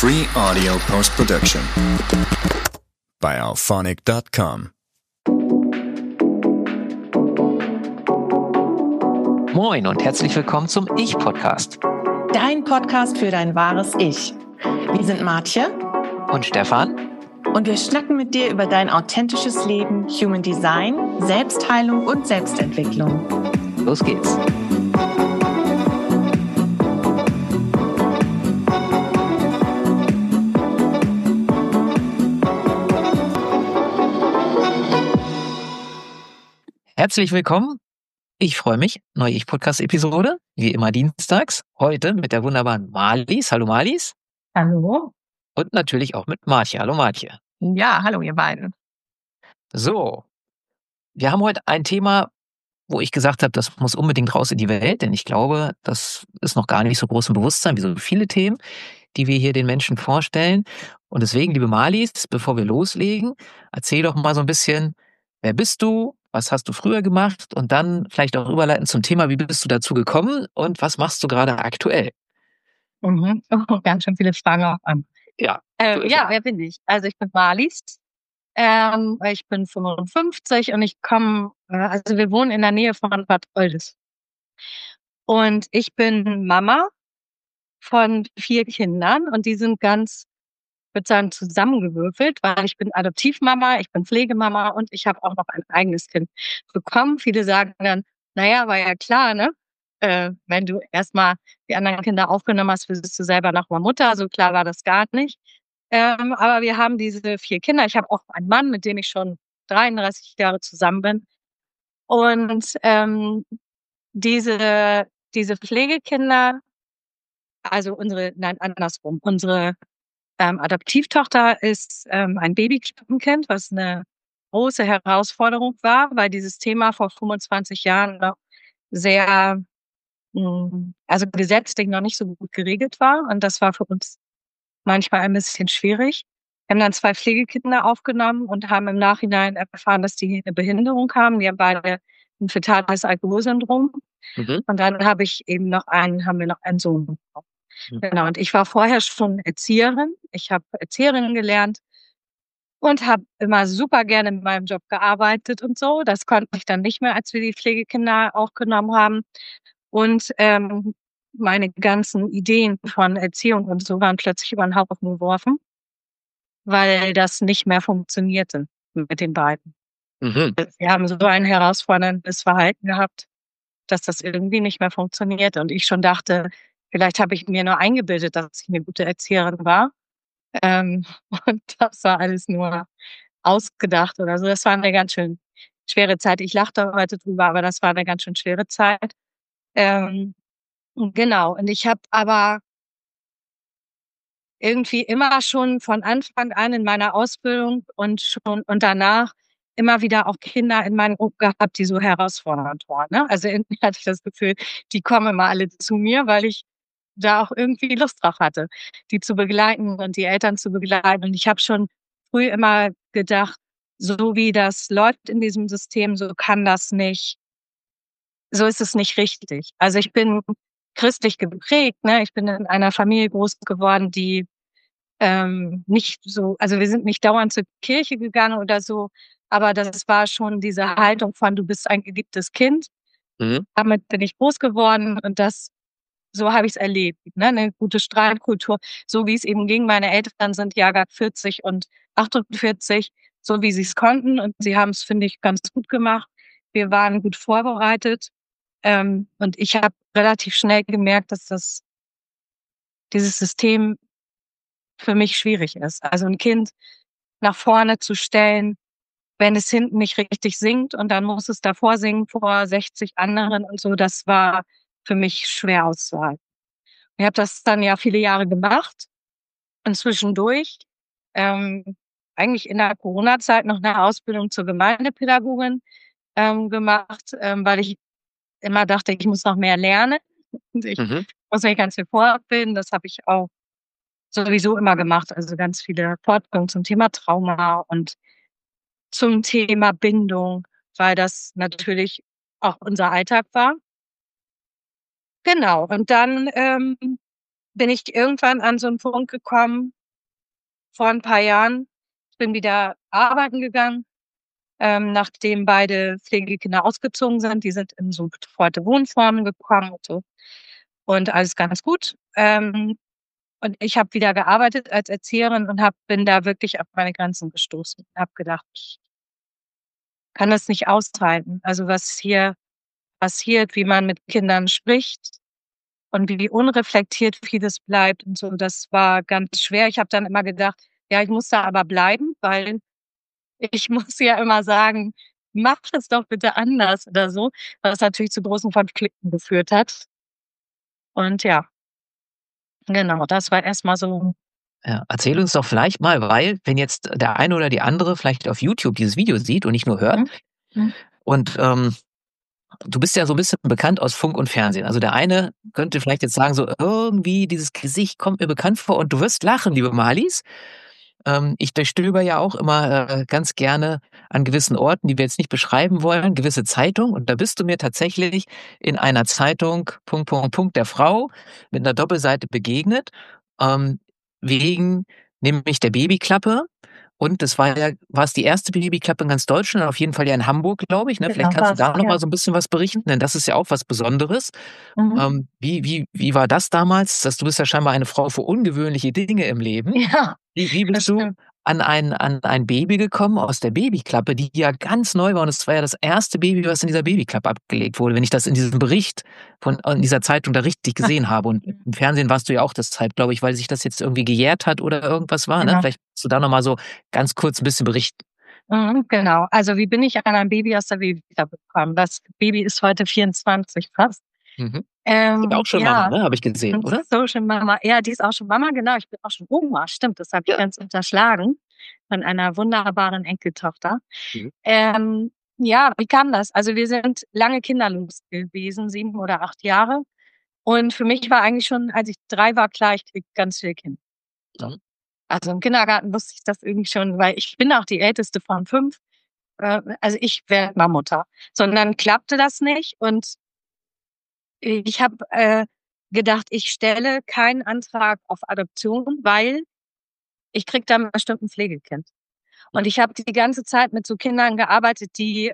Free audio post-production by Auphonic.com. Moin und herzlich willkommen zum Ich-Podcast. Dein Podcast für dein wahres Ich. Wir sind Martje Und Stefan. Und wir schnacken mit dir über dein authentisches Leben, Human Design, Selbstheilung und Selbstentwicklung. Los geht's. Herzlich willkommen. Ich freue mich. Neue Ich-Podcast-Episode, wie immer dienstags. Heute mit der wunderbaren Marlies. Hallo Marlies. Hallo. Und natürlich auch mit Martje. Hallo Martje. Ja, hallo ihr beiden. So, wir haben heute ein Thema, wo ich gesagt habe, das muss unbedingt raus in die Welt, denn ich glaube, das ist noch gar nicht so groß im Bewusstsein wie so viele Themen, die wir hier den Menschen vorstellen. Und deswegen, liebe Marlies, bevor wir loslegen, erzähl doch mal so ein bisschen, wer bist du, was hast du früher gemacht und dann vielleicht auch überleiten zum Thema, wie bist du dazu gekommen und was machst du gerade aktuell? Oh, ganz schön viele Fragen auch an. Ja. Wer bin ich? Also ich bin Marlies. Ich bin 55 und ich komme, also wir wohnen in der Nähe von Bad Oldesloe. Und ich bin Mama von 4 Kindern und die sind ganz, ich würde sagen, zusammengewürfelt, weil ich bin Adoptivmama, ich bin Pflegemama und ich habe auch noch ein eigenes Kind bekommen. Viele sagen dann, naja, war ja klar, ne? Wenn du erstmal die anderen Kinder aufgenommen hast, wirst du selber noch mal Mutter. So klar war das gar nicht. Aber wir haben diese 4 Kinder. Ich habe auch einen Mann, mit dem ich schon 33 Jahre zusammen bin. Und diese Pflegekinder, also unsere Adoptivtochter ist ein Babykrippenkind, was eine große Herausforderung war, weil dieses Thema vor 25 Jahren noch sehr, also gesetzlich noch nicht so gut geregelt war. Und das war für uns manchmal ein bisschen schwierig. Wir haben dann 2 Pflegekinder aufgenommen und haben im Nachhinein erfahren, dass die eine Behinderung haben. Die haben beide ein fetales Alkoholsyndrom. Und dann haben wir noch einen Sohn bekommen. Genau. Und ich war vorher schon Erzieherin. Ich habe Erzieherin gelernt und habe immer super gerne in meinem Job gearbeitet und so. Das konnte ich dann nicht mehr, als wir die Pflegekinder aufgenommen haben. Und meine ganzen Ideen von Erziehung und so waren plötzlich über den Haufen geworfen, weil das nicht mehr funktionierte mit den beiden. Wir haben so ein herausforderndes Verhalten gehabt, dass das irgendwie nicht mehr funktionierte. Und ich schon dachte, vielleicht habe ich mir nur eingebildet, dass ich eine gute Erzieherin war. Und das war alles nur ausgedacht oder so. Das war eine ganz schön schwere Zeit. Ich lachte heute drüber, aber das war eine ganz schön schwere Zeit. Genau. Und ich habe aber irgendwie immer schon von Anfang an in meiner Ausbildung und danach immer wieder auch Kinder in meinem Gruppe gehabt, die so herausfordernd waren. Ne? Also irgendwie hatte ich das Gefühl, die kommen immer alle zu mir, weil ich da auch irgendwie Lust drauf hatte, die zu begleiten und die Eltern zu begleiten. Und ich habe schon früh immer gedacht, so wie das läuft in diesem System, so ist es nicht richtig. Also ich bin christlich geprägt, ne? Ich bin in einer Familie groß geworden, die nicht so, also wir sind nicht dauernd zur Kirche gegangen oder so, aber das war schon diese Haltung von, du bist ein geliebtes Kind. Damit bin ich groß geworden und so habe ich es erlebt, ne? Eine gute Streitkultur, so wie es eben ging. Meine Eltern sind Jahrgang 40 und 48, so wie sie es konnten und sie haben es, finde ich, ganz gut gemacht. Wir waren gut vorbereitet und ich habe relativ schnell gemerkt, dass dieses System für mich schwierig ist. Also ein Kind nach vorne zu stellen, wenn es hinten nicht richtig singt und dann muss es davor singen vor 60 anderen und so, das war für mich schwer auszuhalten. Ich habe das dann ja viele Jahre gemacht und zwischendurch eigentlich in der Corona-Zeit noch eine Ausbildung zur Gemeindepädagogin gemacht, weil ich immer dachte, ich muss noch mehr lernen und ich muss mich ganz viel fortbilden. Das habe ich auch sowieso immer gemacht, also ganz viele Fortbildungen zum Thema Trauma und zum Thema Bindung, weil das natürlich auch unser Alltag war. Genau, und dann bin ich irgendwann an so einen Punkt gekommen, vor ein paar Jahren. Ich bin wieder arbeiten gegangen, nachdem beide Pflegekinder ausgezogen sind. Die sind in so betreute Wohnformen gekommen und so. Und alles ganz gut. Und ich habe wieder gearbeitet als Erzieherin und bin da wirklich auf meine Grenzen gestoßen. Habe gedacht, ich kann das nicht aushalten. Also was hier passiert, wie man mit Kindern spricht und wie unreflektiert vieles bleibt und so, das war ganz schwer. Ich habe dann immer gedacht, ja, ich muss da aber bleiben, weil ich muss ja immer sagen, mach es doch bitte anders oder so, was natürlich zu großen Konflikten geführt hat. Und ja, genau, das war erstmal so. Ja, erzähl uns doch vielleicht mal, weil, wenn jetzt der eine oder die andere vielleicht auf YouTube dieses Video sieht und nicht nur hört, und du bist ja so ein bisschen bekannt aus Funk und Fernsehen. Also der eine könnte vielleicht jetzt sagen, so irgendwie dieses Gesicht kommt mir bekannt vor und du wirst lachen, liebe Marlies. Ich durchstöber ja auch immer ganz gerne an gewissen Orten, die wir jetzt nicht beschreiben wollen, gewisse Zeitungen. Und da bist du mir tatsächlich in einer Zeitung der Frau mit einer Doppelseite begegnet, wegen nämlich der Babyklappe. Und das war es die erste Babyklappe in ganz Deutschland, auf jeden Fall ja in Hamburg, glaube ich. Ne? Genau, Vielleicht kannst du da noch ja. mal so ein bisschen was berichten, denn das ist ja auch was Besonderes. Wie war das damals? Du bist ja scheinbar eine Frau für ungewöhnliche Dinge im Leben. Ja, Wie bist du an ein Baby gekommen aus der Babyklappe, die ja ganz neu war, und es war ja das erste Baby, was in dieser Babyklappe abgelegt wurde, wenn ich das in diesem Bericht in dieser Zeitung da richtig gesehen habe. Und im Fernsehen warst du ja auch deshalb, glaube ich, weil sich das jetzt irgendwie gejährt hat oder irgendwas war. Genau. Ne? Vielleicht kannst du da nochmal so ganz kurz ein bisschen berichten. Genau. Also wie bin ich an ein Baby aus der Babyklappe gekommen? Das Baby ist heute 24 fast. Ist auch schon Mama, ne? Habe ich gesehen, oder? So schon Mama. Ja, die ist auch schon Mama, genau. Ich bin auch schon Oma, stimmt. Das habe ich ganz unterschlagen. Von einer wunderbaren Enkeltochter. Ja, wie kam das? Also wir sind lange kinderlos gewesen, 7 oder 8 Jahre. Und für mich war eigentlich schon, als ich 3 war, klar, ich kriege ganz viel Kind. So. Also im Kindergarten wusste ich das irgendwie schon, weil ich bin auch die älteste von 5. Also ich werde mal Mutter. Sondern klappte das nicht und ich habe gedacht, ich stelle keinen Antrag auf Adoption, weil ich kriege dann bestimmt ein Pflegekind. Und ich habe die ganze Zeit mit so Kindern gearbeitet, die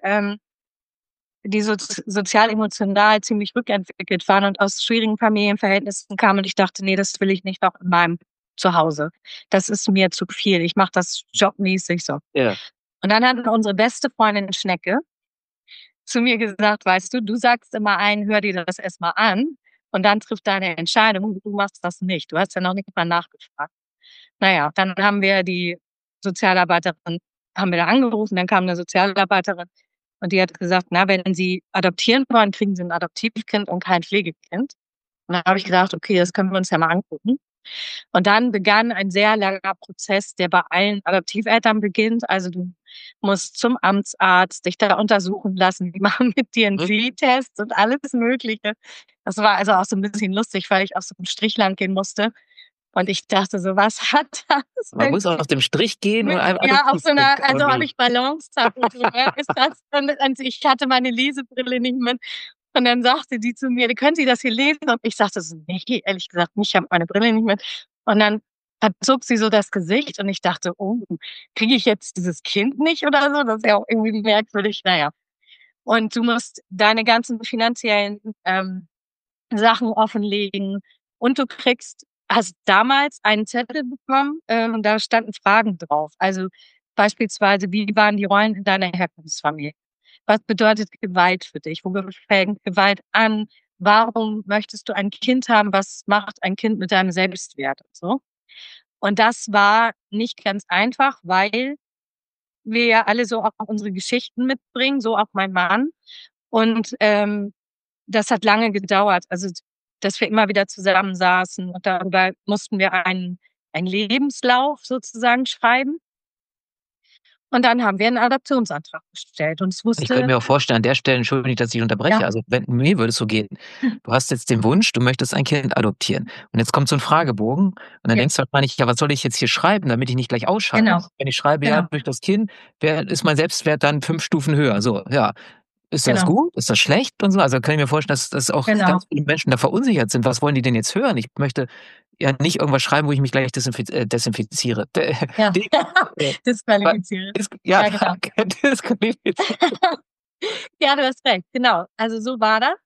sozial-emotional ziemlich rückentwickelt waren und aus schwierigen Familienverhältnissen kamen. Und ich dachte, nee, das will ich nicht noch in meinem Zuhause. Das ist mir zu viel. Ich mache das jobmäßig so. Ja. Und dann hat unsere beste Freundin Schnecke zu mir gesagt, weißt du sagst immer ein, hör dir das erstmal an und dann trifft deine Entscheidung. Du machst das nicht. Du hast ja noch nicht mal nachgefragt. Naja, dann haben wir die Sozialarbeiterin, haben wir da angerufen, dann kam eine Sozialarbeiterin und die hat gesagt, na, wenn Sie adoptieren wollen, kriegen Sie ein Adoptivkind und kein Pflegekind. Und dann habe ich gedacht, okay, das können wir uns ja mal angucken. Und dann begann ein sehr langer Prozess, der bei allen Adoptiveltern beginnt. Also du musst zum Amtsarzt, dich da untersuchen lassen, die machen mit dir einen D-Test und alles Mögliche. Das war also auch so ein bisschen lustig, weil ich auf so einem Strich lang gehen musste. Und ich dachte so, was hat das? Man muss auch auf dem Strich gehen. Ja, auf so einer, also habe ich Balance. Ist das, und ich hatte meine Lesebrille nicht mit. Und dann sagte die zu mir, können Sie das hier lesen? Und ich sagte so, nee, ehrlich gesagt nicht, ich habe meine Brille nicht mit. Und dann verzog sie so das Gesicht und ich dachte, oh, kriege ich jetzt dieses Kind nicht oder so? Das ist ja auch irgendwie merkwürdig. Naja. Und du musst deine ganzen finanziellen Sachen offenlegen und du hast damals einen Zettel bekommen, da standen Fragen drauf. Also beispielsweise, wie waren die Rollen in deiner Herkunftsfamilie? Was bedeutet Gewalt für dich? Wo fängt Gewalt an? Warum möchtest du ein Kind haben? Was macht ein Kind mit deinem Selbstwert und so? Und das war nicht ganz einfach, weil wir ja alle so auch unsere Geschichten mitbringen, so auch mein Mann. Und das hat lange gedauert. Also dass wir immer wieder zusammensaßen und darüber mussten wir einen Lebenslauf sozusagen schreiben. Und dann haben wir einen Adoptionsantrag gestellt. Und Ich könnte mir auch vorstellen, an der Stelle, Entschuldigung, dass ich unterbreche, Ja. also mir würde es so gehen, du hast jetzt den Wunsch, du möchtest ein Kind adoptieren. Und jetzt kommt so ein Fragebogen und dann denkst du wahrscheinlich, ja, was soll ich jetzt hier schreiben, damit ich nicht gleich ausschalte? Genau. Wenn ich schreibe, ja, durch das Kind ist mein Selbstwert dann 5 Stufen höher. So, ja. Ist das Genau. gut? Ist das schlecht und so? Also kann ich mir vorstellen, dass auch Genau. ganz viele Menschen da verunsichert sind. Was wollen die denn jetzt hören? Ich möchte ja nicht irgendwas schreiben, wo ich mich gleich desinfiziere. Ja. De- äh, Disqualifiziere. ja, Ja, genau. disqualifiziere. Ja, du hast recht, genau. Also so war das.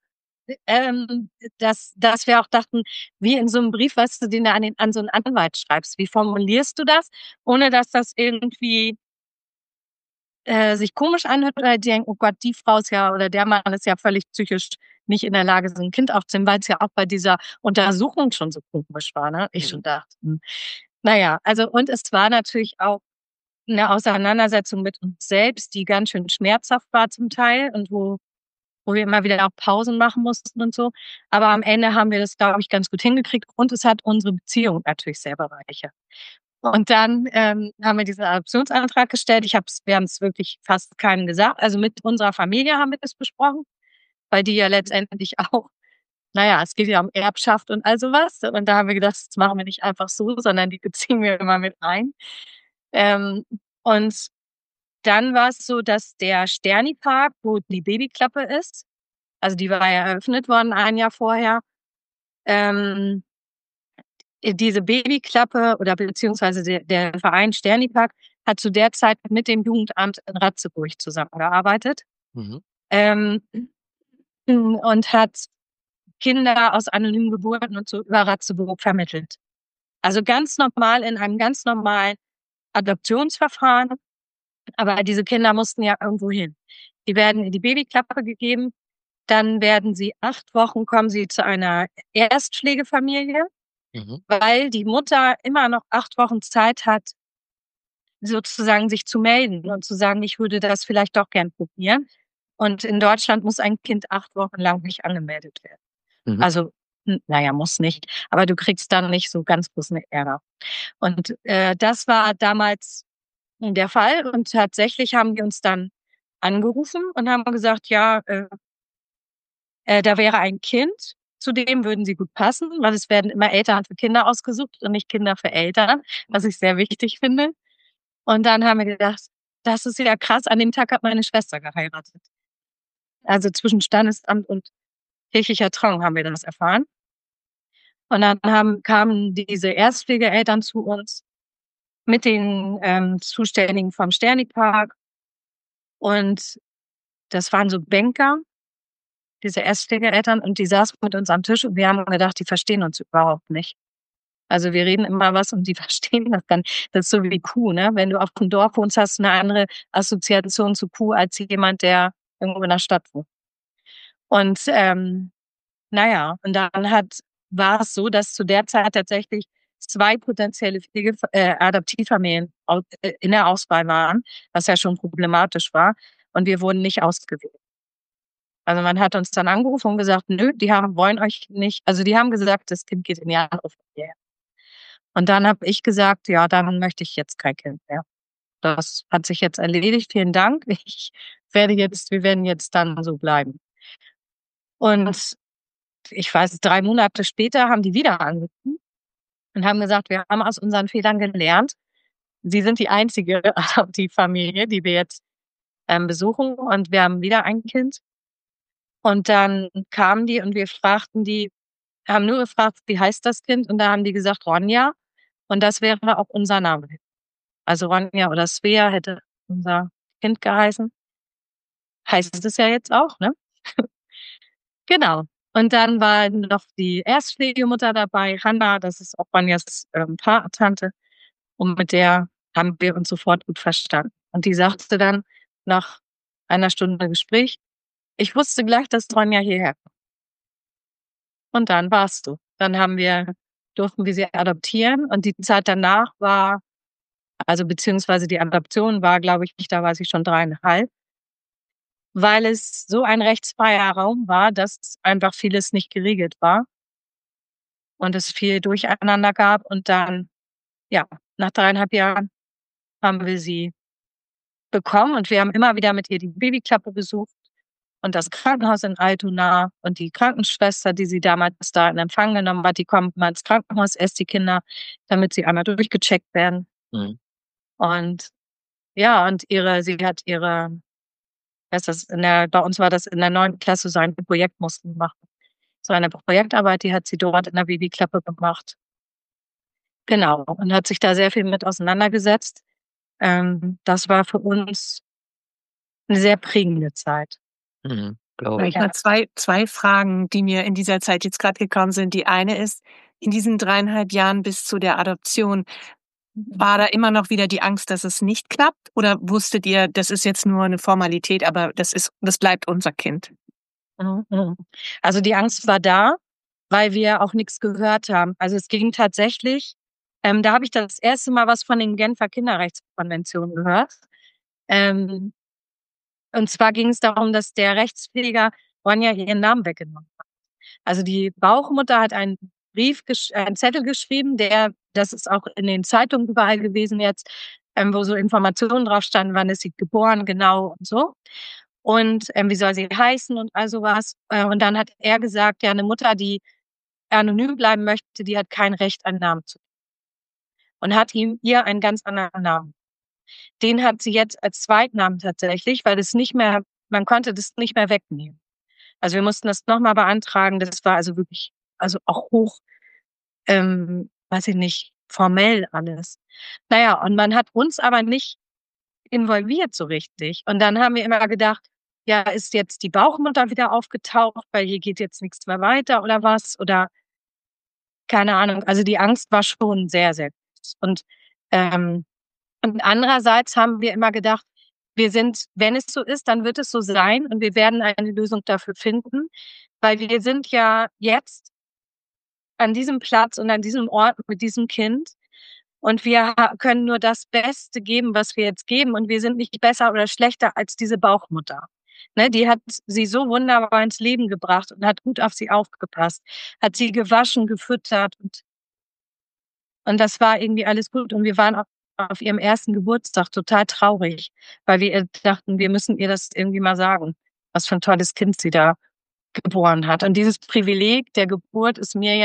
Dass wir auch dachten, wie in so einem Brief, weißt du, den du an so einen Anwalt schreibst. Wie formulierst du das, ohne dass das irgendwie sich komisch anhört oder die denken, oh Gott, die Frau ist ja oder der Mann ist ja völlig psychisch nicht in der Lage, so ein Kind aufzunehmen, weil es ja auch bei dieser Untersuchung schon so komisch war, ne? Ich schon dachte, naja, also und es war natürlich auch eine Auseinandersetzung mit uns selbst, die ganz schön schmerzhaft war zum Teil und wo wir immer wieder auch Pausen machen mussten und so. Aber am Ende haben wir das, glaube ich, ganz gut hingekriegt und es hat unsere Beziehung natürlich sehr bereichert. Und dann haben wir diesen Adoptionsantrag gestellt. Wir haben es wirklich fast keinem gesagt. Also mit unserer Familie haben wir das besprochen, weil die ja letztendlich auch, naja, es geht ja um Erbschaft und all sowas. Und da haben wir gedacht, das machen wir nicht einfach so, sondern die beziehen wir immer mit ein. Ähm, und dann war es so, dass der Sterni-Park, wo die Babyklappe ist, also die war ja eröffnet worden ein Jahr vorher, ähm, diese Babyklappe oder beziehungsweise der Verein Sterni-Park hat zu der Zeit mit dem Jugendamt in Ratzeburg zusammengearbeitet. Mhm. Und hat Kinder aus anonymen Geburten und so über Ratzeburg vermittelt. Also ganz normal in einem ganz normalen Adoptionsverfahren. Aber diese Kinder mussten ja irgendwo hin. Die werden in die Babyklappe gegeben. Dann werden sie 8 Wochen, kommen sie zu einer Erstpflegefamilie, weil die Mutter immer noch 8 Wochen Zeit hat, sozusagen sich zu melden und zu sagen, ich würde das vielleicht doch gern probieren. Und in Deutschland muss ein Kind 8 Wochen lang nicht angemeldet werden. Mhm. Also, naja, muss nicht. Aber du kriegst dann nicht so ganz großen Ärger. Und das war damals der Fall. Und tatsächlich haben die uns dann angerufen und haben gesagt, ja, da wäre ein Kind, zu dem würden sie gut passen, weil es werden immer Eltern für Kinder ausgesucht und nicht Kinder für Eltern, was ich sehr wichtig finde. Und dann haben wir gedacht, das ist ja krass, an dem Tag hat meine Schwester geheiratet. Also zwischen Standesamt und kirchlicher Trauung haben wir das erfahren. Und dann kamen diese Erstpflegeeltern zu uns mit den Zuständigen vom Sterni-Park. Und das waren so Banker, diese Erstpflegeeltern, und die saßen mit uns am Tisch und wir haben gedacht, die verstehen uns überhaupt nicht. Also wir reden immer was und die verstehen das dann. Das ist so wie Kuh, ne? Wenn du auf dem Dorf wohnst, hast du eine andere Assoziation zu Kuh als jemand, der irgendwo in der Stadt wohnt. Und naja, und dann war es so, dass zu der Zeit tatsächlich 2 potenzielle Adoptivfamilien in der Auswahl waren, was ja schon problematisch war. Und wir wurden nicht ausgewählt. Also man hat uns dann angerufen und gesagt, nö, wollen euch nicht, also die haben gesagt, das Kind geht in die andere Familie. Und dann habe ich gesagt, ja, dann möchte ich jetzt kein Kind mehr. Das hat sich jetzt erledigt, vielen Dank. Wir werden jetzt dann so bleiben. Und ich weiß, 3 Monate später haben die wieder angerufen und haben gesagt, wir haben aus unseren Fehlern gelernt. Sie sind die einzige Adoptivfamilie, die wir jetzt besuchen, und wir haben wieder ein Kind. Und dann kamen die und wir haben nur gefragt, wie heißt das Kind? Und da haben die gesagt, Ronja. Und das wäre auch unser Name. Also Ronja oder Svea hätte unser Kind geheißen. Heißt es ja jetzt auch, ne? Genau. Und dann war noch die Erstpflegemutter dabei, Hanna, das ist auch Ronjas Patentante. Und mit der haben wir uns sofort gut verstanden. Und die sagte dann nach einer Stunde Gespräch, ich wusste gleich, dass Ronja hierher kommt. Und dann warst du. Durften wir sie adoptieren. Und die Zeit danach beziehungsweise die Adoption war, glaube ich, da war sie schon 3,5. Weil es so ein rechtsfreier Raum war, dass einfach vieles nicht geregelt war und es viel Durcheinander gab. Und dann, ja, nach 3,5 Jahren haben wir sie bekommen und wir haben immer wieder mit ihr die Babyklappe besucht und das Krankenhaus in Altona und die Krankenschwester, die sie damals da in Empfang genommen hat, die kommt mal ins Krankenhaus, erst die Kinder, damit sie einmal durchgecheckt werden. Mhm. Und ja, und sie hat ihre bei uns war das in der 9. Klasse, so ein Projekt mussten wir machen. So eine Projektarbeit, die hat sie dort in der Babyklappe gemacht. Genau. Und hat sich da sehr viel mit auseinandergesetzt. Das war für uns eine sehr prägende Zeit. Glaube ich. Ich habe zwei Fragen, die mir in dieser Zeit jetzt gerade gekommen sind. Die eine ist, in diesen 3,5 Jahren bis zu der Adoption, war da immer noch wieder die Angst, dass es nicht klappt? Oder wusstet ihr, das ist jetzt nur eine Formalität, aber das bleibt unser Kind? Also die Angst war da, weil wir auch nichts gehört haben. Also es ging tatsächlich, da habe ich das erste Mal was von den Genfer Kinderrechtskonventionen gehört. Und zwar ging es darum, dass der Rechtspfleger Ronja ihren Namen weggenommen hat. Also die Bauchmutter hat einen Zettel geschrieben, das ist auch in den Zeitungen überall gewesen jetzt, wo so Informationen drauf standen, wann ist sie geboren, genau und so. Und wie soll sie heißen und all sowas. Und dann hat er gesagt, ja, eine Mutter, die anonym bleiben möchte, die hat kein Recht, einen Namen zu geben. Und hat ihr einen ganz anderen Namen. Den hat sie jetzt als Zweitnamen tatsächlich, weil man konnte das nicht mehr wegnehmen. Also wir mussten das nochmal beantragen. Das war also wirklich, also auch hoch, weiß ich nicht, formell alles. Naja, und man hat uns aber nicht involviert so richtig. Und dann haben wir immer gedacht, ja, ist jetzt die Bauchmutter wieder aufgetaucht, weil hier geht jetzt nichts mehr weiter oder was? Oder keine Ahnung. Also die Angst war schon sehr, sehr groß. Und andererseits haben wir immer gedacht, wenn es so ist, dann wird es so sein und wir werden eine Lösung dafür finden, weil wir sind ja jetzt an diesem Platz und an diesem Ort mit diesem Kind und wir können nur das Beste geben, was wir jetzt geben und wir sind nicht besser oder schlechter als diese Bauchmutter. Ne, die hat sie so wunderbar ins Leben gebracht und hat gut auf sie aufgepasst, hat sie gewaschen, gefüttert und das war irgendwie alles gut und wir waren auch auf ihrem ersten Geburtstag total traurig, weil wir dachten, wir müssen ihr das irgendwie mal sagen, was für ein tolles Kind sie da geboren hat. Und dieses Privileg der Geburt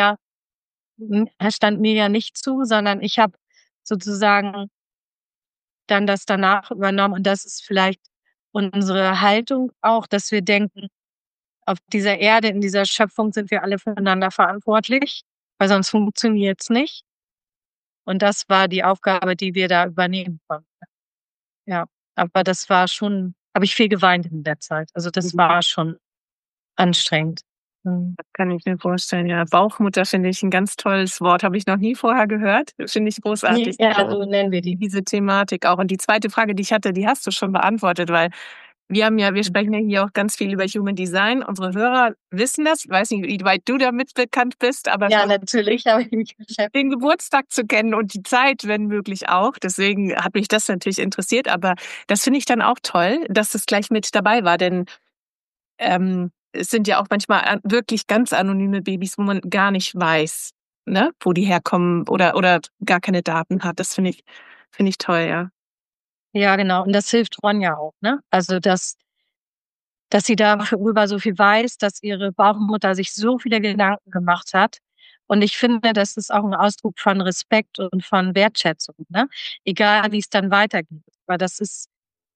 stand mir ja nicht zu, sondern ich habe sozusagen dann das danach übernommen. Und das ist vielleicht unsere Haltung auch, dass wir denken, auf dieser Erde, in dieser Schöpfung sind wir alle füreinander verantwortlich, weil sonst funktioniert's nicht. Und das war die Aufgabe, die wir da übernehmen konnten. Ja, aber das war schon, habe ich viel geweint in der Zeit. Also das war schon anstrengend. Das kann ich mir vorstellen, ja. Bauchmutter finde ich ein ganz tolles Wort. Habe ich noch nie vorher gehört. Finde ich großartig. Ja, so nennen wir die. Diese Thematik auch. Und die zweite Frage, die ich hatte, die hast du schon beantwortet, weil wir sprechen ja hier auch ganz viel über Human Design. Unsere Hörer wissen das. Ich weiß nicht, wie weit du damit bekannt bist, aber ja, natürlich habe ich mich beschäftigt. Den Geburtstag zu kennen und die Zeit, wenn möglich auch. Deswegen hat mich das natürlich interessiert. Aber das finde ich dann auch toll, dass das gleich mit dabei war, denn es sind ja auch manchmal wirklich ganz anonyme Babys, wo man gar nicht weiß, ne, wo die herkommen oder gar keine Daten hat. Das finde ich toll, ja. Ja, genau. Und das hilft Ronja auch, ne? Also, dass sie darüber so viel weiß, dass ihre Bauchmutter sich so viele Gedanken gemacht hat. Und ich finde, das ist auch ein Ausdruck von Respekt und von Wertschätzung, ne? Egal, wie es dann weitergeht. Aber das ist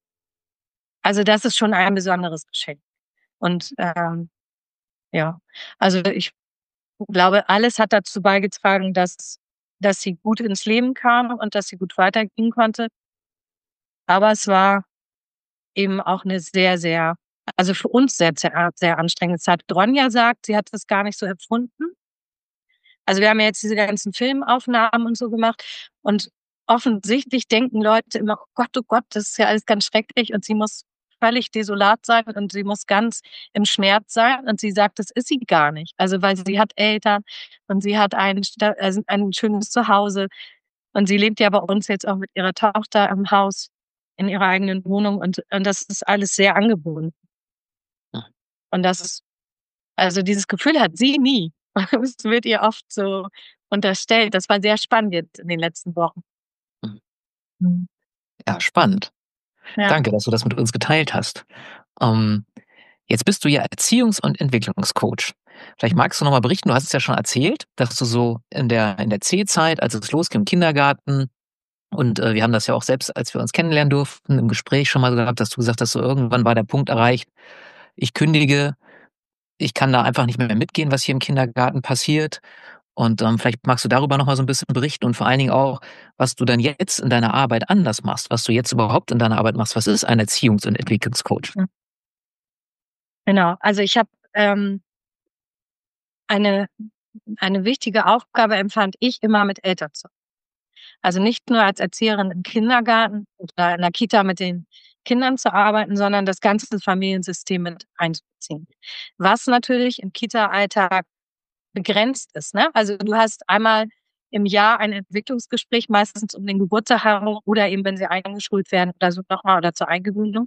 schon ein besonderes Geschenk. Und ja, also ich glaube, alles hat dazu beigetragen, dass sie gut ins Leben kam und dass sie gut weitergehen konnte. Aber es war eben auch eine sehr, sehr, also für uns sehr, sehr, sehr anstrengende Zeit. Ronja sagt, sie hat das gar nicht so empfunden. Also wir haben ja jetzt diese ganzen Filmaufnahmen und so gemacht und offensichtlich denken Leute immer, oh Gott, das ist ja alles ganz schrecklich und sie muss völlig desolat sein und sie muss ganz im Schmerz sein und sie sagt, das ist sie gar nicht. Also weil sie hat Eltern und sie hat ein schönes Zuhause und sie lebt ja bei uns jetzt auch mit ihrer Tochter im Haus in ihrer eigenen Wohnung und das ist alles sehr angebunden. Und also dieses Gefühl hat sie nie. Es wird ihr oft so unterstellt. Das war sehr spannend jetzt in den letzten Wochen. Ja, spannend. Ja. Danke, dass du das mit uns geteilt hast. Jetzt bist du ja Erziehungs- und Entwicklungscoach. Vielleicht magst du noch mal berichten, du hast es ja schon erzählt, dass du so in der C-Zeit, als es losging im Kindergarten, Und wir haben das ja auch selbst, als wir uns kennenlernen durften, im Gespräch schon mal gehabt, dass du gesagt hast, so irgendwann war der Punkt erreicht, ich kündige, ich kann da einfach nicht mehr mitgehen, was hier im Kindergarten passiert. Und vielleicht magst du darüber noch mal so ein bisschen berichten und vor allen Dingen auch, was du dann jetzt in deiner Arbeit anders machst, was du jetzt überhaupt in deiner Arbeit machst. Was ist ein Erziehungs- und Entwicklungscoach? Genau. Also ich habe eine wichtige Aufgabe empfand ich immer mit Eltern zu. Also nicht nur als Erzieherin im Kindergarten oder in der Kita mit den Kindern zu arbeiten, sondern das ganze Familiensystem mit einzubeziehen. Was natürlich im Kita-Alltag begrenzt ist, ne? Also du hast einmal im Jahr ein Entwicklungsgespräch, meistens um den Geburtstag herum oder eben, wenn sie eingeschult werden oder so nochmal oder zur Eingewöhnung.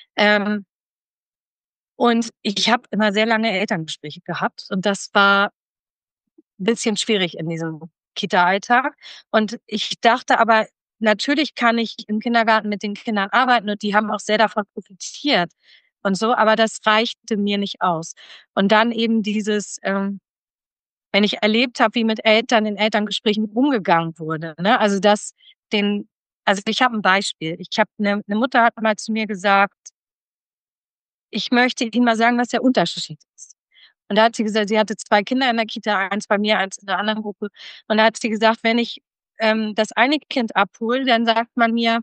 Und ich habe immer sehr lange Elterngespräche gehabt und das war ein bisschen schwierig in diesem Kita-Alltag. Und ich dachte aber, natürlich kann ich im Kindergarten mit den Kindern arbeiten und die haben auch sehr davon profitiert und so, aber das reichte mir nicht aus. Und dann eben dieses, wenn ich erlebt habe, wie mit Eltern in Elterngesprächen umgegangen wurde, ne? Also ich habe ein Beispiel. Ich habe eine Mutter hat mal zu mir gesagt, ich möchte Ihnen mal sagen, was der Unterschied ist. Und da hat sie gesagt, sie hatte 2 Kinder in der Kita, eins bei mir, eins in der anderen Gruppe. Und da hat sie gesagt, wenn ich das eine Kind abhole, dann sagt man mir,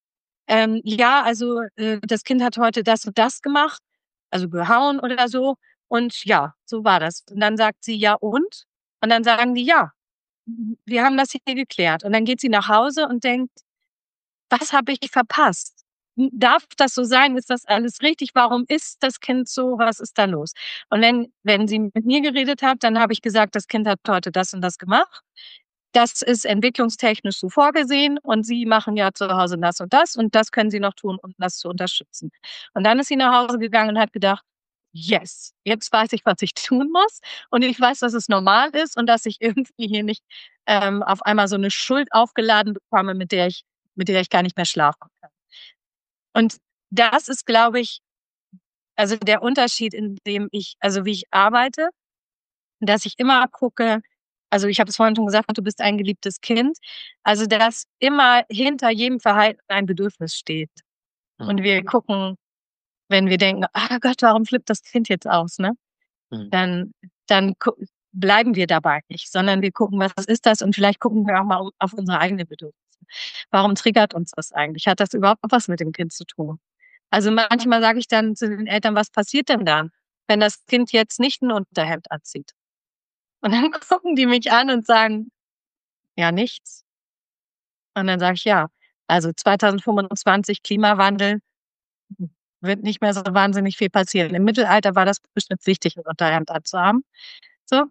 ja, also das Kind hat heute das und das gemacht, also gehauen oder so. Und ja, so war das. Und dann sagt sie, ja und? Und dann sagen die, ja, wir haben das hier geklärt. Und dann geht sie nach Hause und denkt, was habe ich verpasst? Darf das so sein? Ist das alles richtig? Warum ist das Kind so? Was ist da los? Und wenn sie mit mir geredet hat, dann habe ich gesagt, das Kind hat heute das und das gemacht. Das ist entwicklungstechnisch so vorgesehen und Sie machen ja zu Hause das und das können Sie noch tun, um das zu unterstützen. Und dann ist sie nach Hause gegangen und hat gedacht, yes, jetzt weiß ich, was ich tun muss und ich weiß, dass es normal ist und dass ich irgendwie hier nicht auf einmal so eine Schuld aufgeladen bekomme, mit der ich gar nicht mehr schlafen kann. Und das ist, glaube ich, also der Unterschied, also wie ich arbeite, dass ich immer gucke, also ich habe es vorhin schon gesagt, du bist ein geliebtes Kind, also dass immer hinter jedem Verhalten ein Bedürfnis steht. Und wir gucken, wenn wir denken, ah Gott, warum flippt das Kind jetzt aus, ne? Dann, bleiben wir dabei nicht, sondern wir gucken, was ist das? Und vielleicht gucken wir auch mal auf unsere eigenen Bedürfnisse. Warum triggert uns das eigentlich? Hat das überhaupt was mit dem Kind zu tun? Also manchmal sage ich dann zu den Eltern, was passiert denn dann, wenn das Kind jetzt nicht ein Unterhemd anzieht? Und dann gucken die mich an und sagen, ja, nichts. Und dann sage ich, ja, also 2025 Klimawandel, wird nicht mehr so wahnsinnig viel passieren. Im Mittelalter war das bestimmt wichtig, ein Unterhemd anzuhaben. So,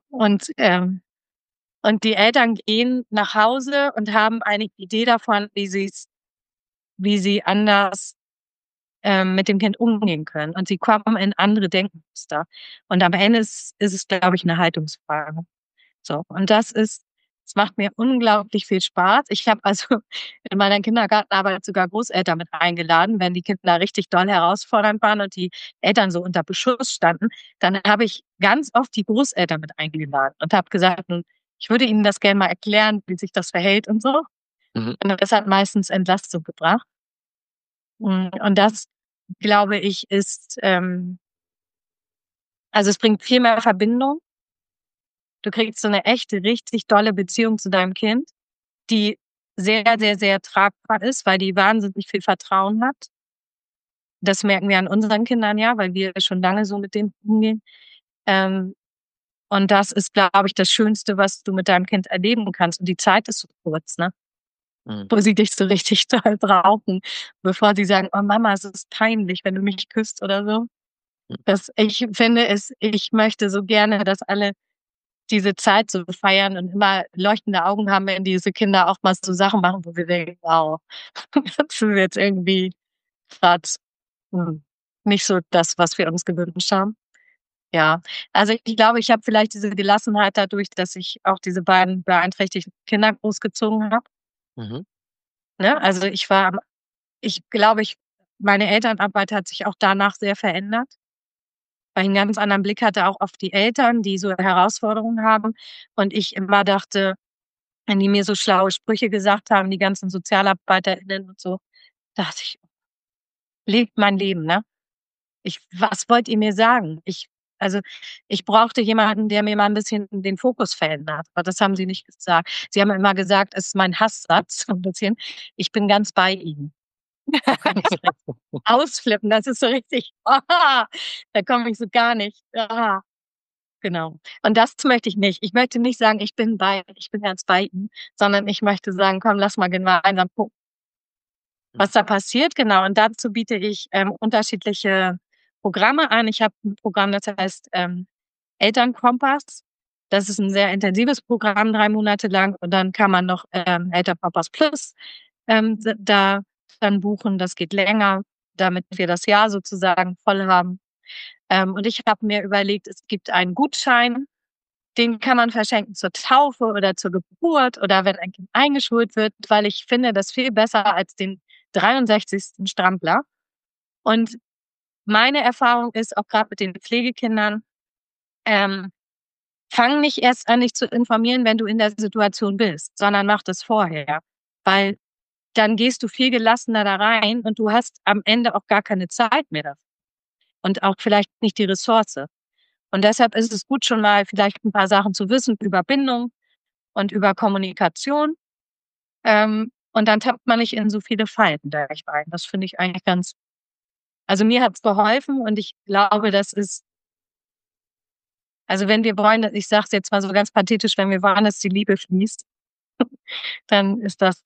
und die Eltern gehen nach Hause und haben eine Idee davon, wie sie anders mit dem Kind umgehen können. Und sie kommen in andere Denkmuster. Und am Ende ist es, glaube ich, eine Haltungsfrage. So, und es macht mir unglaublich viel Spaß. Ich habe also in meiner Kindergartenarbeit sogar Großeltern mit eingeladen, wenn die Kinder richtig doll herausfordernd waren und die Eltern so unter Beschuss standen, dann habe ich ganz oft die Großeltern mit eingeladen und habe gesagt, nun, ich würde Ihnen das gerne mal erklären, wie sich das verhält und so. Und das hat meistens Entlastung gebracht. Und das, glaube ich, also es bringt viel mehr Verbindung. Du kriegst so eine echte, richtig tolle Beziehung zu deinem Kind, die sehr, sehr, sehr tragbar ist, weil die wahnsinnig viel Vertrauen hat. Das merken wir an unseren Kindern ja, weil wir schon lange so mit denen umgehen. Und das ist, glaube ich, das Schönste, was du mit deinem Kind erleben kannst. Und die Zeit ist so kurz, ne? Wo sie dich so richtig toll brauchen, bevor sie sagen, oh Mama, es ist peinlich, wenn du mich küsst oder so. Ich möchte so gerne, dass alle diese Zeit so feiern und immer leuchtende Augen haben, wenn diese Kinder auch mal so Sachen machen, wo wir denken, wow, das ist jetzt irgendwie gerade nicht so das, was wir uns gewünscht haben. Ja, also ich glaube, ich habe vielleicht diese Gelassenheit dadurch, dass ich auch diese beiden beeinträchtigten Kinder großgezogen habe. Ne? Also ich glaube, meine Elternarbeit hat sich auch danach sehr verändert, weil ich einen ganz anderen Blick hatte auch auf die Eltern, die so Herausforderungen haben. Und ich immer dachte, wenn die mir so schlaue Sprüche gesagt haben, die ganzen SozialarbeiterInnen und so, dachte ich, lebt mein Leben, ne? Was wollt ihr mir sagen? Also, ich brauchte jemanden, der mir mal ein bisschen den Fokus verändert. Aber das haben sie nicht gesagt. Sie haben immer gesagt, es ist mein Hasssatz, so ein bisschen. Ich bin ganz bei Ihnen. Da kann ich so richtig ausflippen. Das ist so richtig, da komme ich so gar nicht. Genau. Und das möchte ich nicht. Ich möchte nicht sagen, ich bin ganz bei Ihnen, sondern ich möchte sagen, komm, lass mal gemeinsam gucken, was da passiert. Genau. Und dazu biete ich unterschiedliche Programme an. Ich habe ein Programm, das heißt Elternkompass. Das ist ein sehr intensives Programm, 3 Monate lang. Und dann kann man noch Elternkompass Plus da dann buchen. Das geht länger, damit wir das Jahr sozusagen voll haben. Und ich habe mir überlegt, es gibt einen Gutschein, den kann man verschenken zur Taufe oder zur Geburt oder wenn ein Kind eingeschult wird, weil ich finde das viel besser als den 63. Strampler. Und meine Erfahrung ist, auch gerade mit den Pflegekindern, fang nicht erst an, dich zu informieren, wenn du in der Situation bist, sondern mach das vorher. Weil dann gehst du viel gelassener da rein und du hast am Ende auch gar keine Zeit mehr dafür. Und auch vielleicht nicht die Ressource. Und deshalb ist es gut, schon mal vielleicht ein paar Sachen zu wissen über Bindung und über Kommunikation. Und dann tappt man nicht in so viele Falten da rein. Das finde ich eigentlich also mir hat's geholfen und ich glaube, das ist, also wenn wir wollen, ich sage es jetzt mal so ganz pathetisch, wenn wir wollen, dass die Liebe fließt, dann ist das,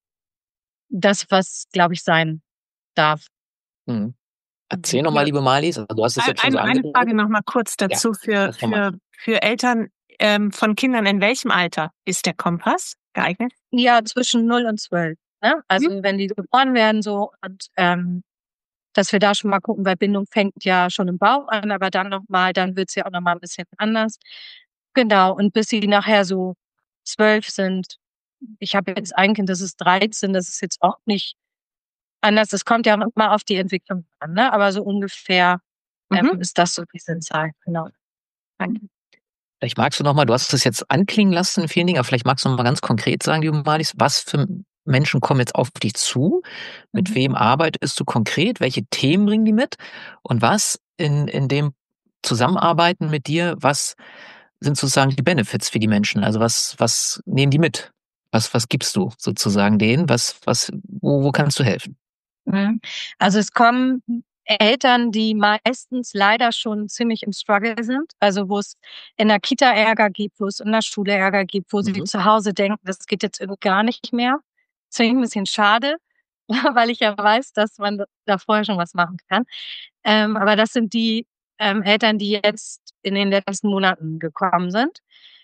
was, glaube ich, sein darf. Mhm. Erzähl nochmal, liebe Marlies, also du hast es jetzt schon so Eine Frage noch mal kurz dazu für Eltern von Kindern. In welchem Alter ist der Kompass geeignet? Ja, zwischen 0 und 12. Ne? Also wenn die geboren werden so und dass wir da schon mal gucken, weil Bindung fängt ja schon im Bauch an, aber dann wird's ja auch nochmal ein bisschen anders. Genau, und bis sie nachher so 12 sind. Ich habe jetzt ein Kind, das ist 13, das ist jetzt auch nicht anders. Das kommt ja auch immer auf die Entwicklung an, ne? Aber so ungefähr ist das so die Sinnzahl. Genau. Danke. Vielleicht magst du nochmal, du hast es jetzt anklingen lassen in vielen Dingen, aber vielleicht magst du nochmal ganz konkret sagen, liebe Marlies, was für Menschen kommen jetzt auf dich zu? Mit wem arbeitest du konkret? Welche Themen bringen die mit? Und was in dem Zusammenarbeiten mit dir, was sind sozusagen die Benefits für die Menschen? Also was nehmen die mit? Was gibst du sozusagen denen? Wo kannst du helfen? Also es kommen Eltern, die meistens leider schon ziemlich im Struggle sind, also wo es in der Kita Ärger gibt, wo es in der Schule Ärger gibt, wo sie zu Hause denken, das geht jetzt irgendwie gar nicht mehr. Das finde ich ein bisschen schade, weil ich ja weiß, dass man da vorher schon was machen kann. Aber das sind die Eltern, die jetzt in den letzten Monaten gekommen sind.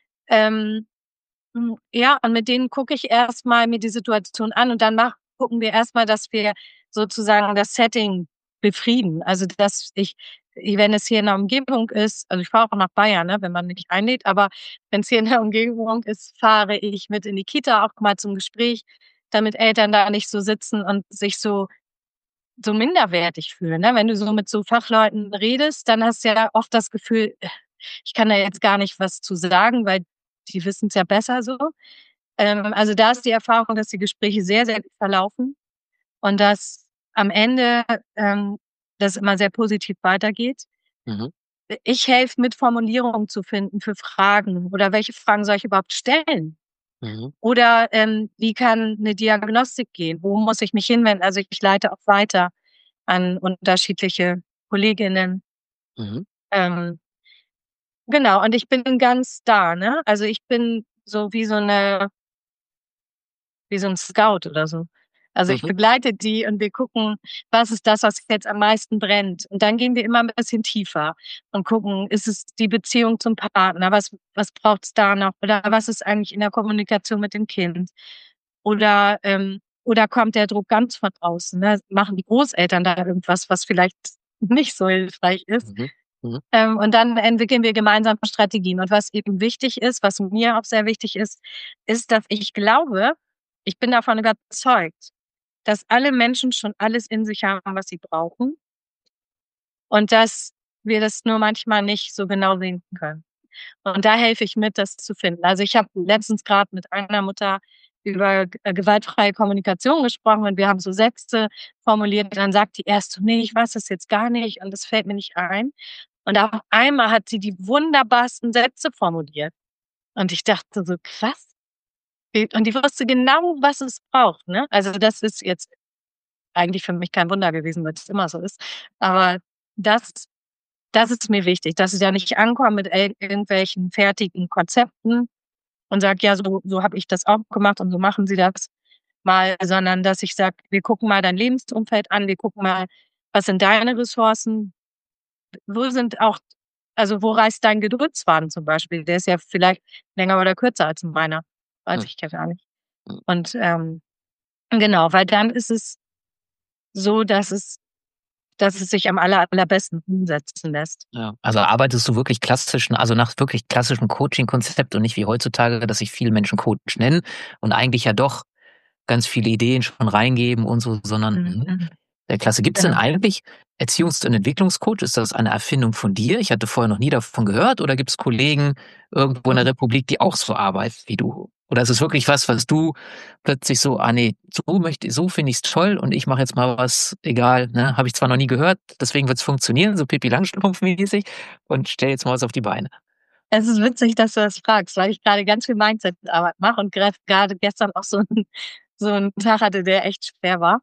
Ja, und mit denen gucke ich erstmal mir die Situation an und dann gucken wir erstmal, dass wir sozusagen das Setting befrieden. Also wenn es hier in der Umgebung ist, also ich fahre auch nach Bayern, ne, wenn man mich einlädt, aber wenn es hier in der Umgebung ist, fahre ich mit in die Kita auch mal zum Gespräch, damit Eltern da nicht so sitzen und sich so minderwertig fühlen. Ne? Wenn du so mit so Fachleuten redest, dann hast du ja oft das Gefühl, ich kann da jetzt gar nicht was zu sagen, weil die wissen es ja besser so. Also da ist die Erfahrung, dass die Gespräche sehr, sehr gut verlaufen und dass am Ende das immer sehr positiv weitergeht. Ich helfe mit Formulierungen zu finden für Fragen oder welche Fragen soll ich überhaupt stellen? Oder wie kann eine Diagnostik gehen? Wo muss ich mich hinwenden? Also ich leite auch weiter an unterschiedliche Kolleginnen. Genau, und ich bin ganz da, ne? Also ich bin so wie so ein Scout oder so. Also ich begleite die und wir gucken, was ist das, was jetzt am meisten brennt. Und dann gehen wir immer ein bisschen tiefer und gucken, ist es die Beziehung zum Partner? Was braucht es da noch? Oder was ist eigentlich in der Kommunikation mit dem Kind? Oder kommt der Druck ganz von außen? Ne? Machen die Großeltern da irgendwas, was vielleicht nicht so hilfreich ist? Und dann entwickeln wir gemeinsam Strategien. Und was eben wichtig ist, was mir auch sehr wichtig ist, dass ich glaube, ich bin davon überzeugt, dass alle Menschen schon alles in sich haben, was sie brauchen. Und dass wir das nur manchmal nicht so genau sehen können. Und da helfe ich mit, das zu finden. Also ich habe letztens gerade mit einer Mutter über gewaltfreie Kommunikation gesprochen und wir haben so Sätze formuliert. Und dann sagt die erst so, nee, ich weiß das jetzt gar nicht und das fällt mir nicht ein. Und auf einmal hat sie die wunderbarsten Sätze formuliert. Und ich dachte so, krass. Und die wusste genau, was es braucht. Ne? Also das ist jetzt eigentlich für mich kein Wunder gewesen, weil es immer so ist. Aber das ist mir wichtig, dass ich da nicht ankomme mit irgendwelchen fertigen Konzepten und sage, ja, so habe ich das auch gemacht und so machen Sie das mal, sondern dass ich sage, wir gucken mal dein Lebensumfeld an, wir gucken mal, was sind deine Ressourcen, wo sind auch, also wo reißt dein Geduldsfaden zum Beispiel? Der ist ja vielleicht länger oder kürzer als meiner. Weiß ich ja gar nicht. Und genau, weil dann ist es so, dass es sich am allerbesten umsetzen lässt. Ja. Also arbeitest du wirklich also nach wirklich klassischem Coaching-Konzept und nicht wie heutzutage, dass sich viele Menschen Coach nennen und eigentlich ja doch ganz viele Ideen schon reingeben und so, sondern der Klasse. Gibt es denn eigentlich Erziehungs- und Entwicklungscoach? Ist das eine Erfindung von dir? Ich hatte vorher noch nie davon gehört. Oder gibt es Kollegen irgendwo in der Republik, die auch so arbeiten wie du? Oder ist es wirklich was du plötzlich so, nee, so finde ich es toll und ich mache jetzt mal was, egal, ne, habe ich zwar noch nie gehört, deswegen wird es funktionieren, so Pippi Langstrumpf-mäßig und stell jetzt mal was auf die Beine. Es ist witzig, dass du das fragst, weil ich gerade ganz viel Mindset-Arbeit mache und gerade gestern auch so einen Tag hatte, der echt schwer war.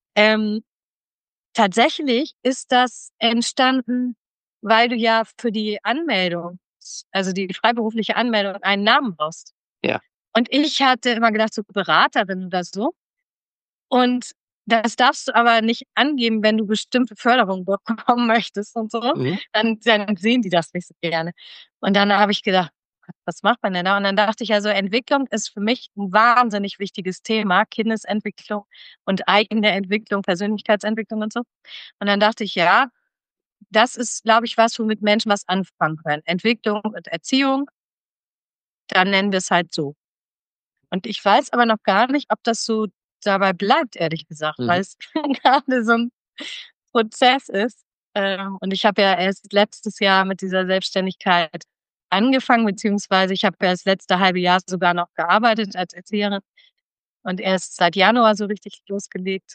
Tatsächlich ist das entstanden, weil du ja für die Anmeldung, also die freiberufliche Anmeldung, einen Namen brauchst. Ja. Und ich hatte immer gedacht, so Beraterin oder so. Und das darfst du aber nicht angeben, wenn du bestimmte Förderung bekommen möchtest und so. Dann sehen die das nicht so gerne. Und dann habe ich gedacht, was macht man denn da? Und dann dachte ich, also Entwicklung ist für mich ein wahnsinnig wichtiges Thema. Kindesentwicklung und eigene Entwicklung, Persönlichkeitsentwicklung und so. Und dann dachte ich, ja, das ist, glaube ich, was, womit Menschen was anfangen können. Entwicklung und Erziehung, dann nennen wir es halt so. Und ich weiß aber noch gar nicht, ob das so dabei bleibt, ehrlich gesagt, weil es gerade so ein Prozess ist. Und ich habe ja erst letztes Jahr mit dieser Selbstständigkeit angefangen, beziehungsweise ich habe ja das letzte halbe Jahr sogar noch gearbeitet als Erzieherin und erst seit Januar so richtig losgelegt.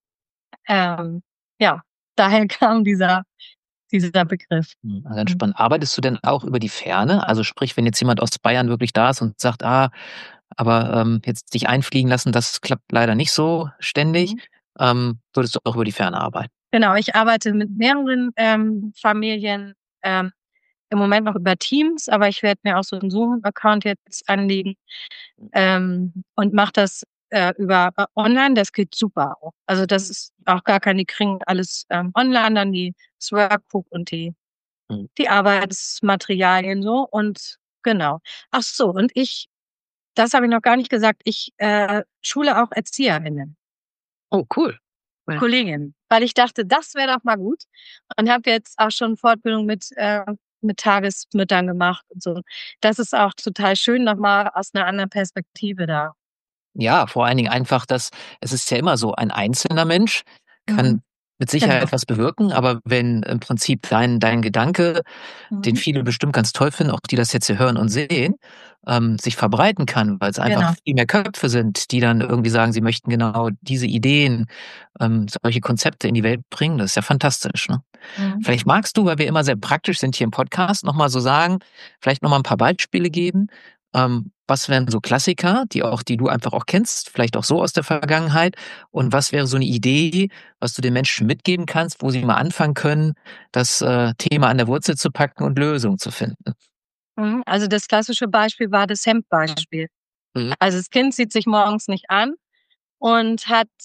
Ja, daher kam dieser Begriff. Ganz spannend. Arbeitest du denn auch über die Ferne? Also sprich, wenn jetzt jemand aus Bayern wirklich da ist und sagt, aber jetzt dich einfliegen lassen, das klappt leider nicht so ständig, würdest du auch über die Ferne arbeiten? Genau, ich arbeite mit mehreren Familien, im Moment noch über Teams, aber ich werde mir auch so einen Zoom-Account jetzt anlegen und mache das über online. Das geht super auch. Also das ist auch die kriegen alles online, dann das Workbook und die Arbeitsmaterialien so und genau. Ach so, und das habe ich noch gar nicht gesagt, ich schule auch ErzieherInnen. Oh, cool. Kolleginnen, weil ich dachte, das wäre doch mal gut und habe jetzt auch schon Fortbildung mit Tagesmüttern gemacht und so. Das ist auch total schön, nochmal aus einer anderen Perspektive da. Ja, vor allen Dingen einfach, es ist ja immer so, ein einzelner Mensch kann mit Sicherheit was bewirken, aber wenn im Prinzip dein Gedanke, den viele bestimmt ganz toll finden, auch die das jetzt hier hören und sehen, sich verbreiten kann, weil es einfach viel mehr Köpfe sind, die dann irgendwie sagen, sie möchten genau diese Ideen, solche Konzepte in die Welt bringen, das ist ja fantastisch. Ne? Vielleicht magst du, weil wir immer sehr praktisch sind hier im Podcast, nochmal so sagen, vielleicht nochmal ein paar Beispiele geben. Was wären so Klassiker, die du einfach auch kennst, vielleicht auch so aus der Vergangenheit? Und was wäre so eine Idee, was du den Menschen mitgeben kannst, wo sie mal anfangen können, das Thema an der Wurzel zu packen und Lösungen zu finden? Also das klassische Beispiel war das Hemdbeispiel. Also das Kind zieht sich morgens nicht an und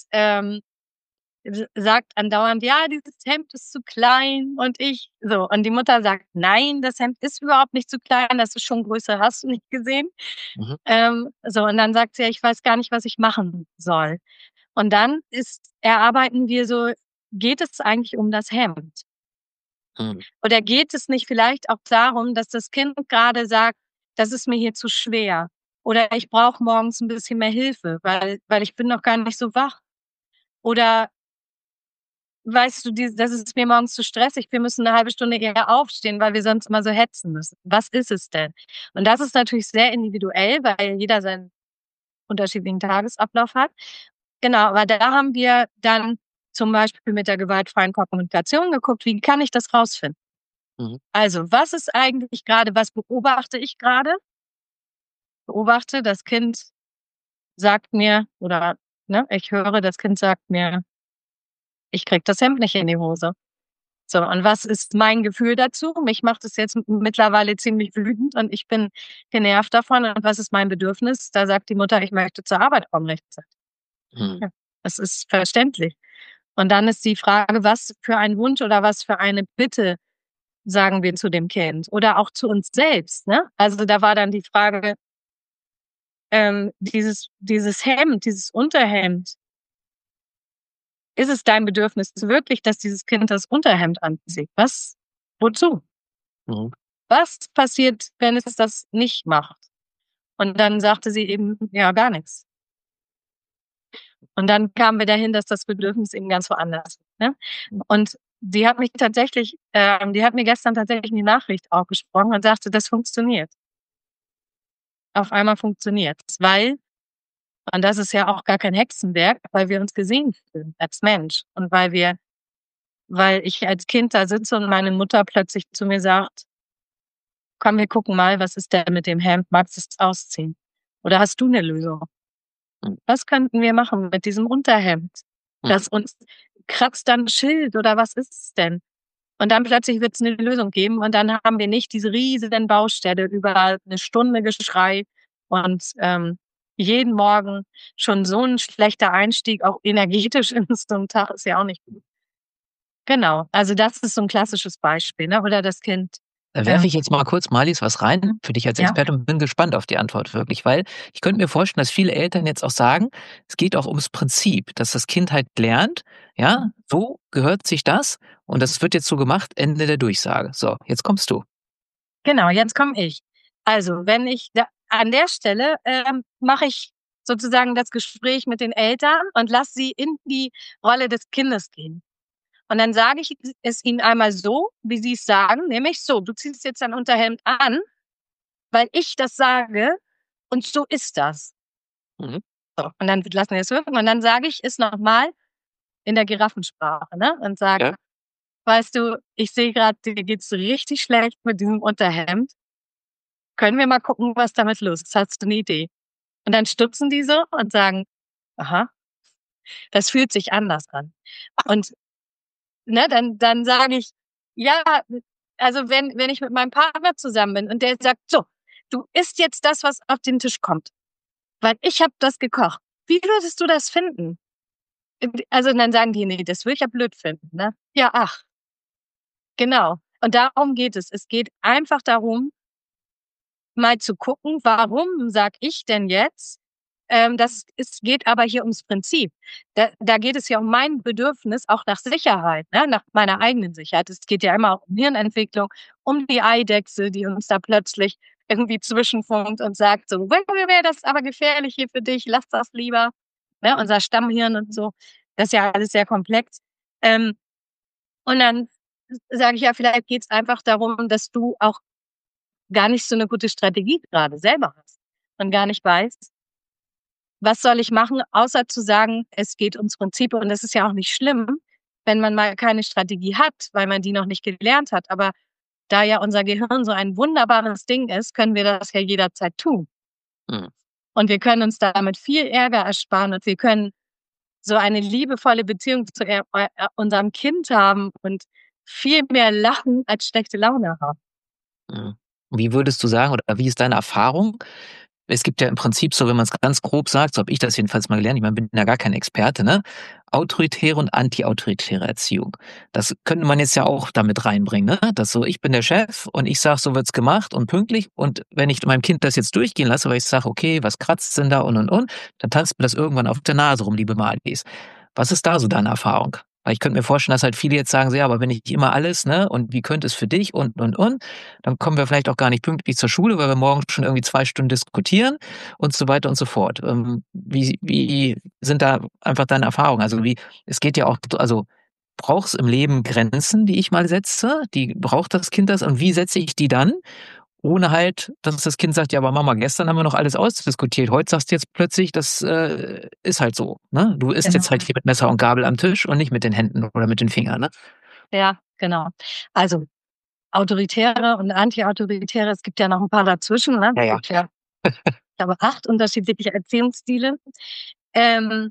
sagt andauernd, ja, dieses Hemd ist zu klein und und die Mutter sagt, nein, das Hemd ist überhaupt nicht zu klein, das ist schon größer, hast du nicht gesehen? Und dann sagt sie, ja, ich weiß gar nicht, was ich machen soll. Und dann erarbeiten wir so, geht es eigentlich um das Hemd? Oder geht es nicht vielleicht auch darum, dass das Kind gerade sagt, das ist mir hier zu schwer? Oder ich brauche morgens ein bisschen mehr Hilfe, weil ich bin noch gar nicht so wach. Oder weißt du, das ist mir morgens zu stressig, wir müssen eine halbe Stunde eher aufstehen, weil wir sonst immer so hetzen müssen. Was ist es denn? Und das ist natürlich sehr individuell, weil jeder seinen unterschiedlichen Tagesablauf hat. Genau, aber da haben wir dann zum Beispiel mit der gewaltfreien Kommunikation geguckt, wie kann ich das rausfinden? Also, was ist eigentlich gerade, was beobachte ich gerade? Beobachte, das Kind sagt mir, oder ich höre, das Kind sagt mir, ich krieg das Hemd nicht in die Hose. So, und was ist mein Gefühl dazu? Mich macht es jetzt mittlerweile ziemlich wütend und ich bin genervt davon. Und was ist mein Bedürfnis? Da sagt die Mutter, ich möchte zur Arbeit kommen rechtzeitig. Ja, das ist verständlich. Und dann ist die Frage, was für ein Wunsch oder was für eine Bitte sagen wir zu dem Kind oder auch zu uns selbst, ne? Also da war dann die Frage, dieses Hemd, dieses Unterhemd, ist es dein Bedürfnis wirklich, dass dieses Kind das Unterhemd anzieht? Wozu? Was passiert, wenn es das nicht macht? Und dann sagte sie eben, ja, gar nichts. Und dann kamen wir dahin, dass das Bedürfnis eben ganz woanders ist, ne? Und die hat mir gestern tatsächlich eine Nachricht auch gesprochen und sagte, das funktioniert. Auf einmal funktioniert es, weil, und das ist ja auch gar kein Hexenwerk, weil wir uns gesehen fühlen als Mensch und weil ich als Kind da sitze und meine Mutter plötzlich zu mir sagt, komm, wir gucken mal, was ist denn mit dem Hemd, magst du es ausziehen? Oder hast du eine Lösung? Was könnten wir machen mit diesem Unterhemd? Das uns kratzt dann ein Schild oder was ist es denn? Und dann plötzlich wird es eine Lösung geben und dann haben wir nicht diese riesigen Baustelle über eine Stunde Geschrei und jeden Morgen schon so ein schlechter Einstieg, auch energetisch in so einen Tag ist ja auch nicht gut. Genau, also das ist so ein klassisches Beispiel, ne? Oder das Kind. Da werfe ich jetzt mal kurz, Marlies, was rein für dich als Experte und bin gespannt auf die Antwort wirklich, weil ich könnte mir vorstellen, dass viele Eltern jetzt auch sagen, es geht auch ums Prinzip, dass das Kind halt lernt, ja, so gehört sich das und das wird jetzt so gemacht, Ende der Durchsage. So, jetzt kommst du. Genau, jetzt komme ich. Also, an der Stelle mache ich sozusagen das Gespräch mit den Eltern und lasse sie in die Rolle des Kindes gehen. Und dann sage ich es ihnen einmal so, wie sie es sagen, nämlich so, du ziehst jetzt dein Unterhemd an, weil ich das sage und so ist das. So, und dann lassen wir es wirken und dann sage ich es nochmal in der Giraffensprache, ne? Und sage, weißt du, ich sehe gerade, dir geht's richtig schlecht mit diesem Unterhemd. Können wir mal gucken, was damit los ist? Hast du eine Idee? Und dann stupsen die so und sagen, aha, das fühlt sich anders an. Und dann sage ich, ja, also wenn ich mit meinem Partner zusammen bin und der sagt, so, du isst jetzt das, was auf den Tisch kommt, weil ich habe das gekocht. Wie würdest du das finden? Also dann sagen die, nee, das würde ich ja blöd finden, ne? Ja, ach, genau. Und darum geht es. Es geht einfach darum, mal zu gucken, warum sag ich denn jetzt, geht aber hier ums Prinzip. Da geht es ja um mein Bedürfnis auch nach Sicherheit, ne? Nach meiner eigenen Sicherheit. Es geht ja immer auch um Hirnentwicklung, um die Eidechse, die uns da plötzlich irgendwie zwischenfunkt und sagt so, wäre das aber gefährlich hier für dich, lass das lieber. Ne? Unser Stammhirn und so, das ist ja alles sehr komplex. Und dann sage ich ja, vielleicht geht es einfach darum, dass du auch gar nicht so eine gute Strategie gerade selber hast und gar nicht weißt, was soll ich machen, außer zu sagen, es geht ums Prinzip. Und das ist ja auch nicht schlimm, wenn man mal keine Strategie hat, weil man die noch nicht gelernt hat. Aber da ja unser Gehirn so ein wunderbares Ding ist, können wir das ja jederzeit tun. Und wir können uns damit viel Ärger ersparen und wir können so eine liebevolle Beziehung zu unserem Kind haben und viel mehr lachen als schlechte Laune haben. Wie würdest du sagen, oder wie ist deine Erfahrung? Es gibt ja im Prinzip so, wenn man es ganz grob sagt, so habe ich das jedenfalls mal gelernt, ich meine, bin ja gar kein Experte, ne? Autoritäre und antiautoritäre Erziehung. Das könnte man jetzt ja auch damit reinbringen, ne? Dass so, ich bin der Chef und ich sage, so wird's gemacht und pünktlich und wenn ich meinem Kind das jetzt durchgehen lasse, weil ich sage, okay, was kratzt denn da und, dann tanzt mir das irgendwann auf der Nase rum, liebe Marlies. Was ist da so deine Erfahrung? Weil ich könnte mir vorstellen, dass halt viele jetzt sagen, so, ja, aber wenn ich immer alles, ne, und wie könnte es für dich und, dann kommen wir vielleicht auch gar nicht pünktlich zur Schule, weil wir morgen schon irgendwie 2 Stunden diskutieren und so weiter und so fort. Wie sind da einfach deine Erfahrungen? Also es geht ja auch, also braucht es im Leben Grenzen, die ich mal setze? Die braucht das Kind das? Und wie setze ich die dann? Ohne halt, dass das Kind sagt, ja, aber Mama, gestern haben wir noch alles ausdiskutiert. Heute sagst du jetzt plötzlich, das ist halt so. Ne? Du isst Genau. jetzt halt hier mit Messer und Gabel am Tisch und nicht mit den Händen oder mit den Fingern. Ne? Ja, genau. Also autoritäre und anti-autoritäre, es gibt ja noch ein paar dazwischen. Ne? Ja. Es gibt ja, ich glaube, 8 unterschiedliche Erziehungsstile. Ähm,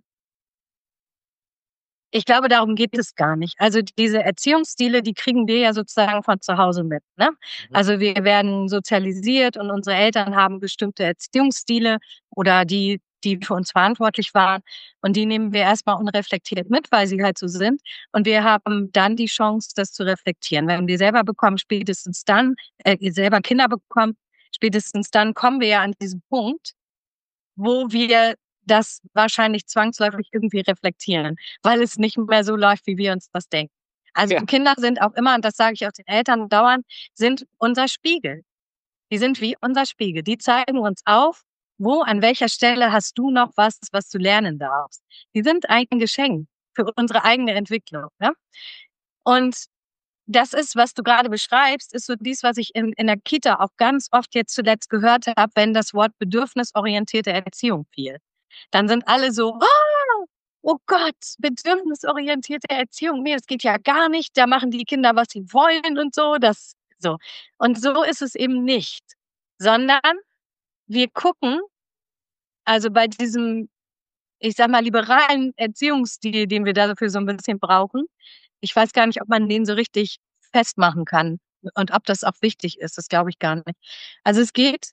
Ich glaube, darum geht es gar nicht. Also diese Erziehungsstile, die kriegen wir ja sozusagen von zu Hause mit. Ne? Also wir werden sozialisiert und unsere Eltern haben bestimmte Erziehungsstile oder die für uns verantwortlich waren. Und die nehmen wir erstmal unreflektiert mit, weil sie halt so sind. Und wir haben dann die Chance, das zu reflektieren. Wenn wir selber bekommen, spätestens dann, selber Kinder bekommen, spätestens dann kommen wir ja an diesen Punkt, wo wir das wahrscheinlich zwangsläufig irgendwie reflektieren, weil es nicht mehr so läuft, wie wir uns das denken. Also Ja. Kinder sind auch immer, und das sage ich auch den Eltern dauernd, sind unser Spiegel. Die sind wie unser Spiegel. Die zeigen uns auf, wo, an welcher Stelle hast du noch was du lernen darfst. Die sind ein Geschenk für unsere eigene Entwicklung. Ne? Und das ist, was du gerade beschreibst, ist so dies, was ich in der Kita auch ganz oft jetzt zuletzt gehört habe, wenn das Wort bedürfnisorientierte Erziehung fiel. Dann sind alle so, oh Gott, bedürfnisorientierte Erziehung, nee, das geht ja gar nicht, da machen die Kinder, was sie wollen und so, das, so. Und so ist es eben nicht, sondern wir gucken, also bei diesem, ich sag mal, liberalen Erziehungsstil, den wir dafür so ein bisschen brauchen, ich weiß gar nicht, ob man den so richtig festmachen kann und ob das auch wichtig ist, das glaube ich gar nicht. Also es geht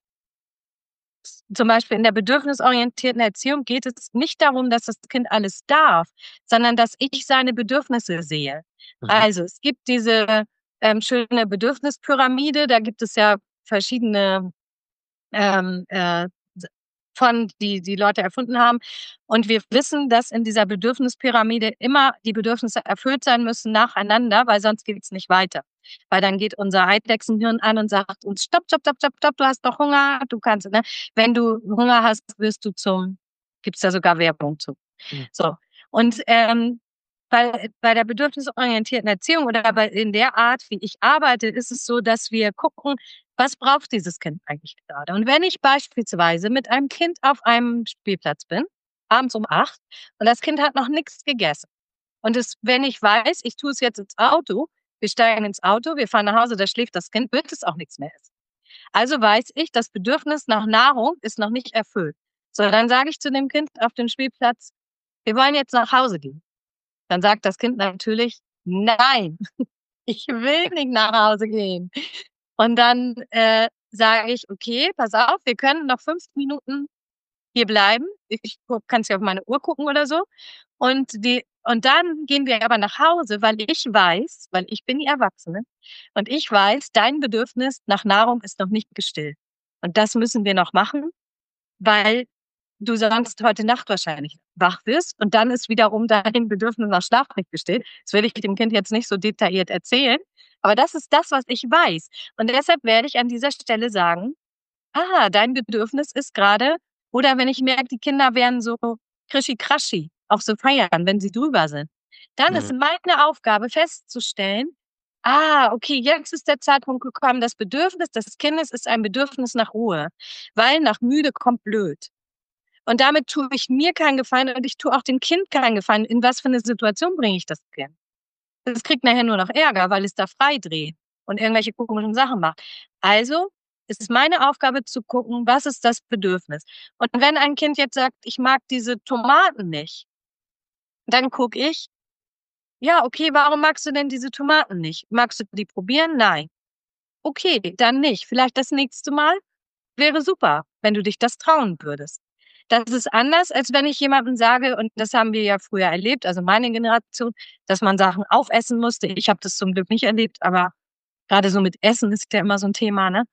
zum Beispiel in der bedürfnisorientierten Erziehung geht es nicht darum, dass das Kind alles darf, sondern dass ich seine Bedürfnisse sehe. Also es gibt diese schöne Bedürfnispyramide, da gibt es ja verschiedene ähm, äh, von die Leute erfunden haben. Und wir wissen, dass in dieser Bedürfnispyramide immer die Bedürfnisse erfüllt sein müssen nacheinander, weil sonst geht es nicht weiter. Weil dann geht unser Eidechsenhirn an und sagt uns, stopp, stopp, stopp, stopp, stopp, du hast doch Hunger, du kannst, ne? Wenn du Hunger hast, wirst du gibt's da sogar Werbung zu. So. Und bei der bedürfnisorientierten Erziehung oder in der Art, wie ich arbeite, ist es so, dass wir gucken, was braucht dieses Kind eigentlich gerade? Und wenn ich beispielsweise mit einem Kind auf einem Spielplatz bin, abends um 8, und das Kind hat noch nichts gegessen. Und wenn ich weiß, ich tue es jetzt ins Auto, wir steigen ins Auto, wir fahren nach Hause, da schläft das Kind, wird es auch nichts mehr essen. Also weiß ich, das Bedürfnis nach Nahrung ist noch nicht erfüllt. So, dann sage ich zu dem Kind auf dem Spielplatz, wir wollen jetzt nach Hause gehen. Dann sagt das Kind natürlich, nein, ich will nicht nach Hause gehen. Und dann sage ich, okay, pass auf, wir können noch 5 Minuten hier bleiben. Ich kann ja auf meine Uhr gucken oder so. Und dann gehen wir aber nach Hause, weil ich bin die Erwachsene und ich weiß, dein Bedürfnis nach Nahrung ist noch nicht gestillt. Und das müssen wir noch machen, weil du sonst heute Nacht wahrscheinlich wach wirst und dann ist wiederum dein Bedürfnis nach Schlaf nicht gestillt. Das will ich dem Kind jetzt nicht so detailliert erzählen, aber das ist das, was ich weiß. Und deshalb werde ich an dieser Stelle sagen, dein Bedürfnis ist gerade, oder wenn ich merke, die Kinder werden so krischi-kraschi, auch so feiern, wenn sie drüber sind, dann ist meine Aufgabe festzustellen, okay, jetzt ist der Zeitpunkt gekommen, das Bedürfnis des Kindes ist ein Bedürfnis nach Ruhe, weil nach müde kommt blöd. Und damit tue ich mir keinen Gefallen und ich tue auch dem Kind keinen Gefallen. In was für eine Situation bringe ich das Kind? Das kriegt nachher nur noch Ärger, weil es da frei dreht und irgendwelche komischen Sachen macht. Also ist es meine Aufgabe zu gucken, was ist das Bedürfnis? Und wenn ein Kind jetzt sagt, ich mag diese Tomaten nicht, dann gucke ich, ja, okay, warum magst du denn diese Tomaten nicht? Magst du die probieren? Nein. Okay, dann nicht. Vielleicht das nächste Mal wäre super, wenn du dich das trauen würdest. Das ist anders, als wenn ich jemandem sage, und das haben wir ja früher erlebt, also meine Generation, dass man Sachen aufessen musste. Ich habe das zum Glück nicht erlebt, aber gerade so mit Essen ist ja immer so ein Thema, ne?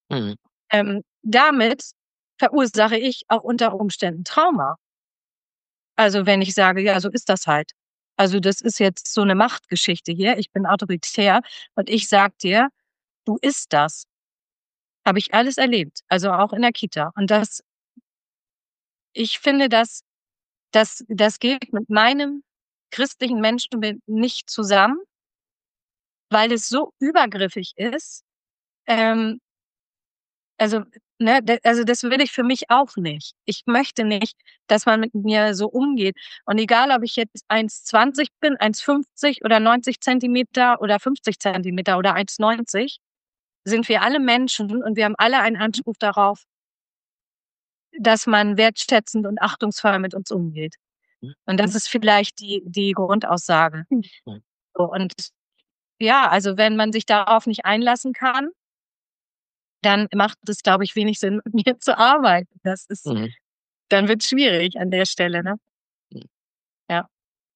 Damit verursache ich auch unter Umständen Trauma. Also wenn ich sage, ja, so ist das halt. Also das ist jetzt so eine Machtgeschichte hier. Ich bin autoritär und ich sag dir, du isst das. Habe ich alles erlebt, also auch in der Kita. Und ich finde, das geht mit meinem christlichen Menschenbild nicht zusammen, weil es so übergriffig ist. Ähm, also, ne, also das will ich für mich auch nicht. Ich möchte nicht, dass man mit mir so umgeht. Und egal, ob ich jetzt 1,20 bin, 1,50 oder 90 Zentimeter oder 50 Zentimeter oder 1,90, sind wir alle Menschen und wir haben alle einen Anspruch darauf, dass man wertschätzend und achtungsvoll mit uns umgeht. Und das ist vielleicht die Grundaussage. So, und ja, also wenn man sich darauf nicht einlassen kann, dann macht es, glaube ich, wenig Sinn, mit mir zu arbeiten. Dann wird es schwierig an der Stelle, ne? Ja.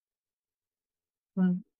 Mhm.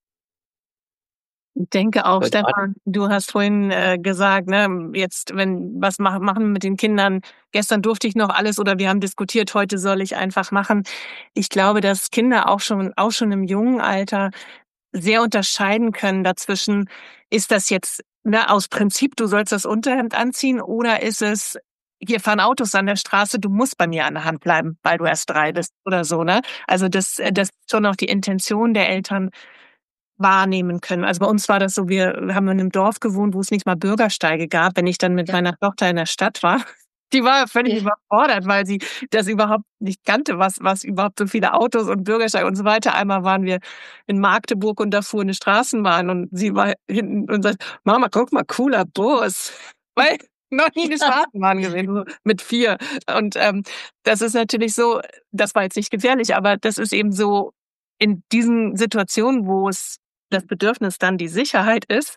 Ich denke auch, Heute Stefan, du hast vorhin gesagt, ne, jetzt, was machen wir mit den Kindern? Gestern durfte ich noch alles oder wir haben diskutiert, heute soll ich einfach machen. Ich glaube, dass Kinder auch schon im jungen Alter sehr unterscheiden können dazwischen, ist das jetzt, ne, aus Prinzip, du sollst das Unterhemd anziehen, oder ist es, hier fahren Autos an der Straße, du musst bei mir an der Hand bleiben, weil du erst 3 bist oder so, ne? Also das schon auch die Intention der Eltern wahrnehmen können. Also bei uns war das so, wir haben in einem Dorf gewohnt, wo es nicht mal Bürgersteige gab. Wenn ich dann mit meiner Tochter in der Stadt war, die war völlig überfordert, weil sie das überhaupt nicht kannte, was überhaupt so viele Autos und Bürgersteige und so weiter. Einmal waren wir in Magdeburg und da fuhr eine Straßenbahn und sie war hinten und sagt, Mama, guck mal, cooler Bus. Weil noch nie eine Straßenbahn gesehen, so mit 4. Und das ist natürlich so, das war jetzt nicht gefährlich, aber das ist eben so in diesen Situationen, wo es das Bedürfnis dann die Sicherheit ist,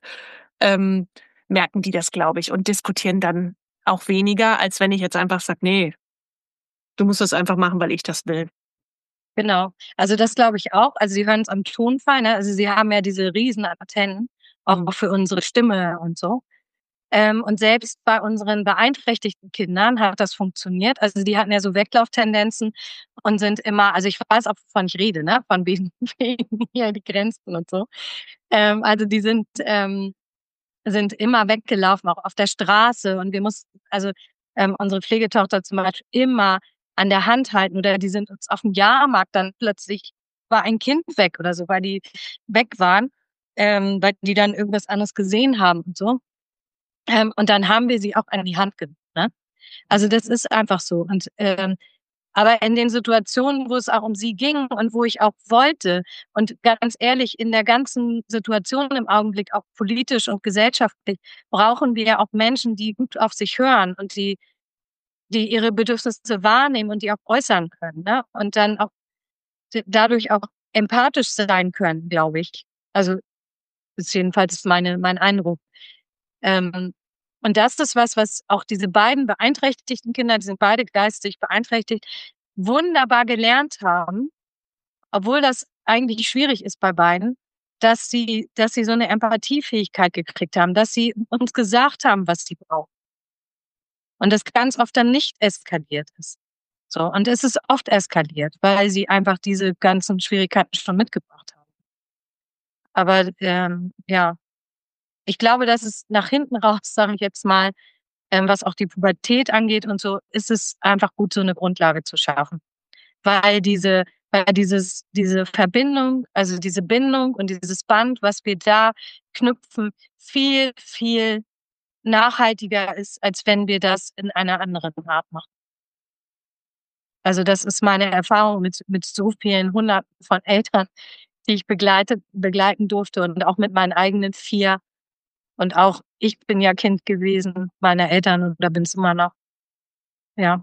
merken die das, glaube ich, und diskutieren dann auch weniger, als wenn ich jetzt einfach sage, nee, du musst das einfach machen, weil ich das will. Genau. Also das glaube ich auch. Also Sie hören es am Tonfall, ne? Also Sie haben ja diese riesen Antennen, auch für unsere Stimme und so. Und selbst bei unseren beeinträchtigten Kindern hat das funktioniert. Also die hatten ja so Weglauftendenzen und sind immer, also ich weiß auch, wovon ich rede, ne? Von wegen hier die Grenzen und so. Also die sind immer weggelaufen, auch auf der Straße. Und wir mussten, also unsere Pflegetochter zum Beispiel immer an der Hand halten. Oder die sind uns auf dem Jahrmarkt dann plötzlich, war ein Kind weg oder so, weil die weg waren, weil die dann irgendwas anderes gesehen haben und so. Und dann haben wir sie auch an die Hand genommen. Ne? Also das ist einfach so. Und aber in den Situationen, wo es auch um sie ging und wo ich auch wollte, und ganz ehrlich, in der ganzen Situation im Augenblick, auch politisch und gesellschaftlich, brauchen wir ja auch Menschen, die gut auf sich hören und die ihre Bedürfnisse wahrnehmen und die auch äußern können, ne? Und dann auch dadurch auch empathisch sein können, glaube ich. Also ist jedenfalls mein Eindruck. Und das ist was auch diese beiden beeinträchtigten Kinder, die sind beide geistig beeinträchtigt, wunderbar gelernt haben, obwohl das eigentlich schwierig ist bei beiden, dass sie so eine Empathiefähigkeit gekriegt haben, dass sie uns gesagt haben, was sie brauchen. Und das ganz oft dann nicht eskaliert ist. So. Und es ist oft eskaliert, weil sie einfach diese ganzen Schwierigkeiten schon mitgebracht haben. Aber, ja. Ich glaube, dass es nach hinten raus, sage ich jetzt mal, was auch die Pubertät angeht und so, ist es einfach gut, so eine Grundlage zu schaffen. Weil diese Verbindung, also diese Bindung und dieses Band, was wir da knüpfen, viel, viel nachhaltiger ist, als wenn wir das in einer anderen Art machen. Also das ist meine Erfahrung mit so vielen Hunderten von Eltern, die ich begleiten durfte und auch mit meinen eigenen 4. Und auch ich bin ja Kind gewesen meiner Eltern und da bin es immer noch. Ja.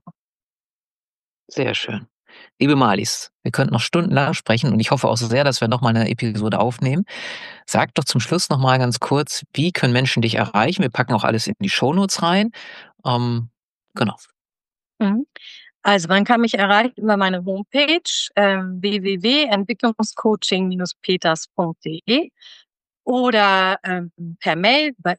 Sehr schön. Liebe Marlies, wir könnten noch stundenlang sprechen und ich hoffe auch so sehr, dass wir noch mal eine Episode aufnehmen. Sag doch zum Schluss noch mal ganz kurz, wie können Menschen dich erreichen? Wir packen auch alles in die Shownotes rein. Genau. Mhm. Also man kann mich erreichen über meine Homepage www.entwicklungscoaching-peters.de oder per Mail bei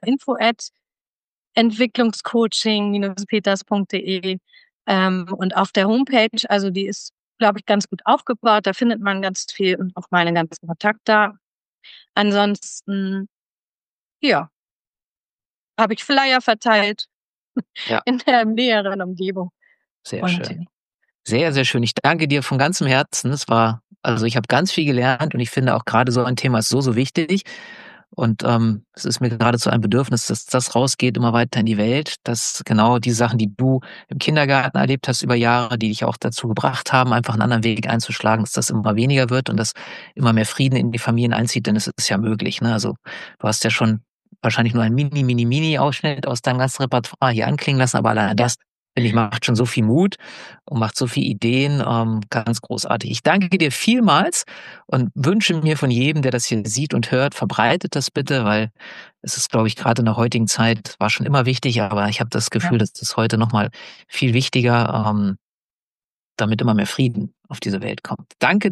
info@entwicklungscoaching-peters.de. Und auf der Homepage, also die ist, glaube ich, ganz gut aufgebaut. Da findet man ganz viel und auch meine ganzen Kontakte. Ansonsten, ja, habe ich Flyer verteilt in der näheren Umgebung. Sehr schön. Sehr, sehr schön. Ich danke dir von ganzem Herzen. Es war Also ich habe ganz viel gelernt und ich finde auch gerade so ein Thema ist so wichtig. Und es ist mir geradezu ein Bedürfnis, dass das rausgeht immer weiter in die Welt, dass genau die Sachen, die du im Kindergarten erlebt hast über Jahre, die dich auch dazu gebracht haben, einfach einen anderen Weg einzuschlagen, dass das immer weniger wird und dass immer mehr Frieden in die Familien einzieht, denn es ist ja möglich. Ne? Also du hast ja schon wahrscheinlich nur einen Mini-Ausschnitt aus deinem ganzen Repertoire hier anklingen lassen, aber allein das, finde ich, macht schon so viel Mut und macht so viele Ideen, ganz großartig. Ich danke dir vielmals und wünsche mir von jedem, der das hier sieht und hört, verbreitet das bitte, weil es ist, glaube ich, gerade in der heutigen Zeit, war schon immer wichtig, aber ich habe das Gefühl, dass das heute nochmal viel wichtiger, damit immer mehr Frieden auf diese Welt kommt. Danke.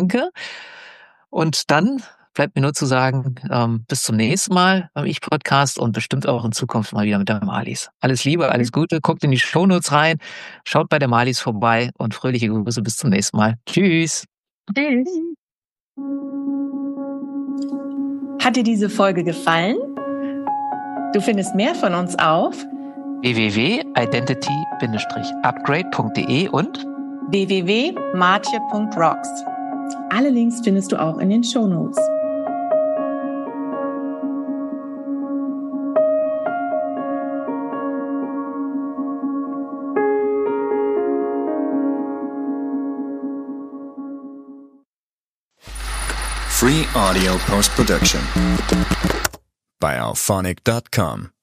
Und dann bleibt mir nur zu sagen, bis zum nächsten Mal beim Ich-Podcast und bestimmt auch in Zukunft mal wieder mit der Marlies. Alles Liebe, alles Gute, guckt in die Shownotes rein, schaut bei der Marlies vorbei und fröhliche Grüße bis zum nächsten Mal. Tschüss. Tschüss. Hat dir diese Folge gefallen? Du findest mehr von uns auf www.identity-upgrade.de und www.martje.rocks. Alle Links findest du auch in den Shownotes. Free audio post-production by alphonic.com.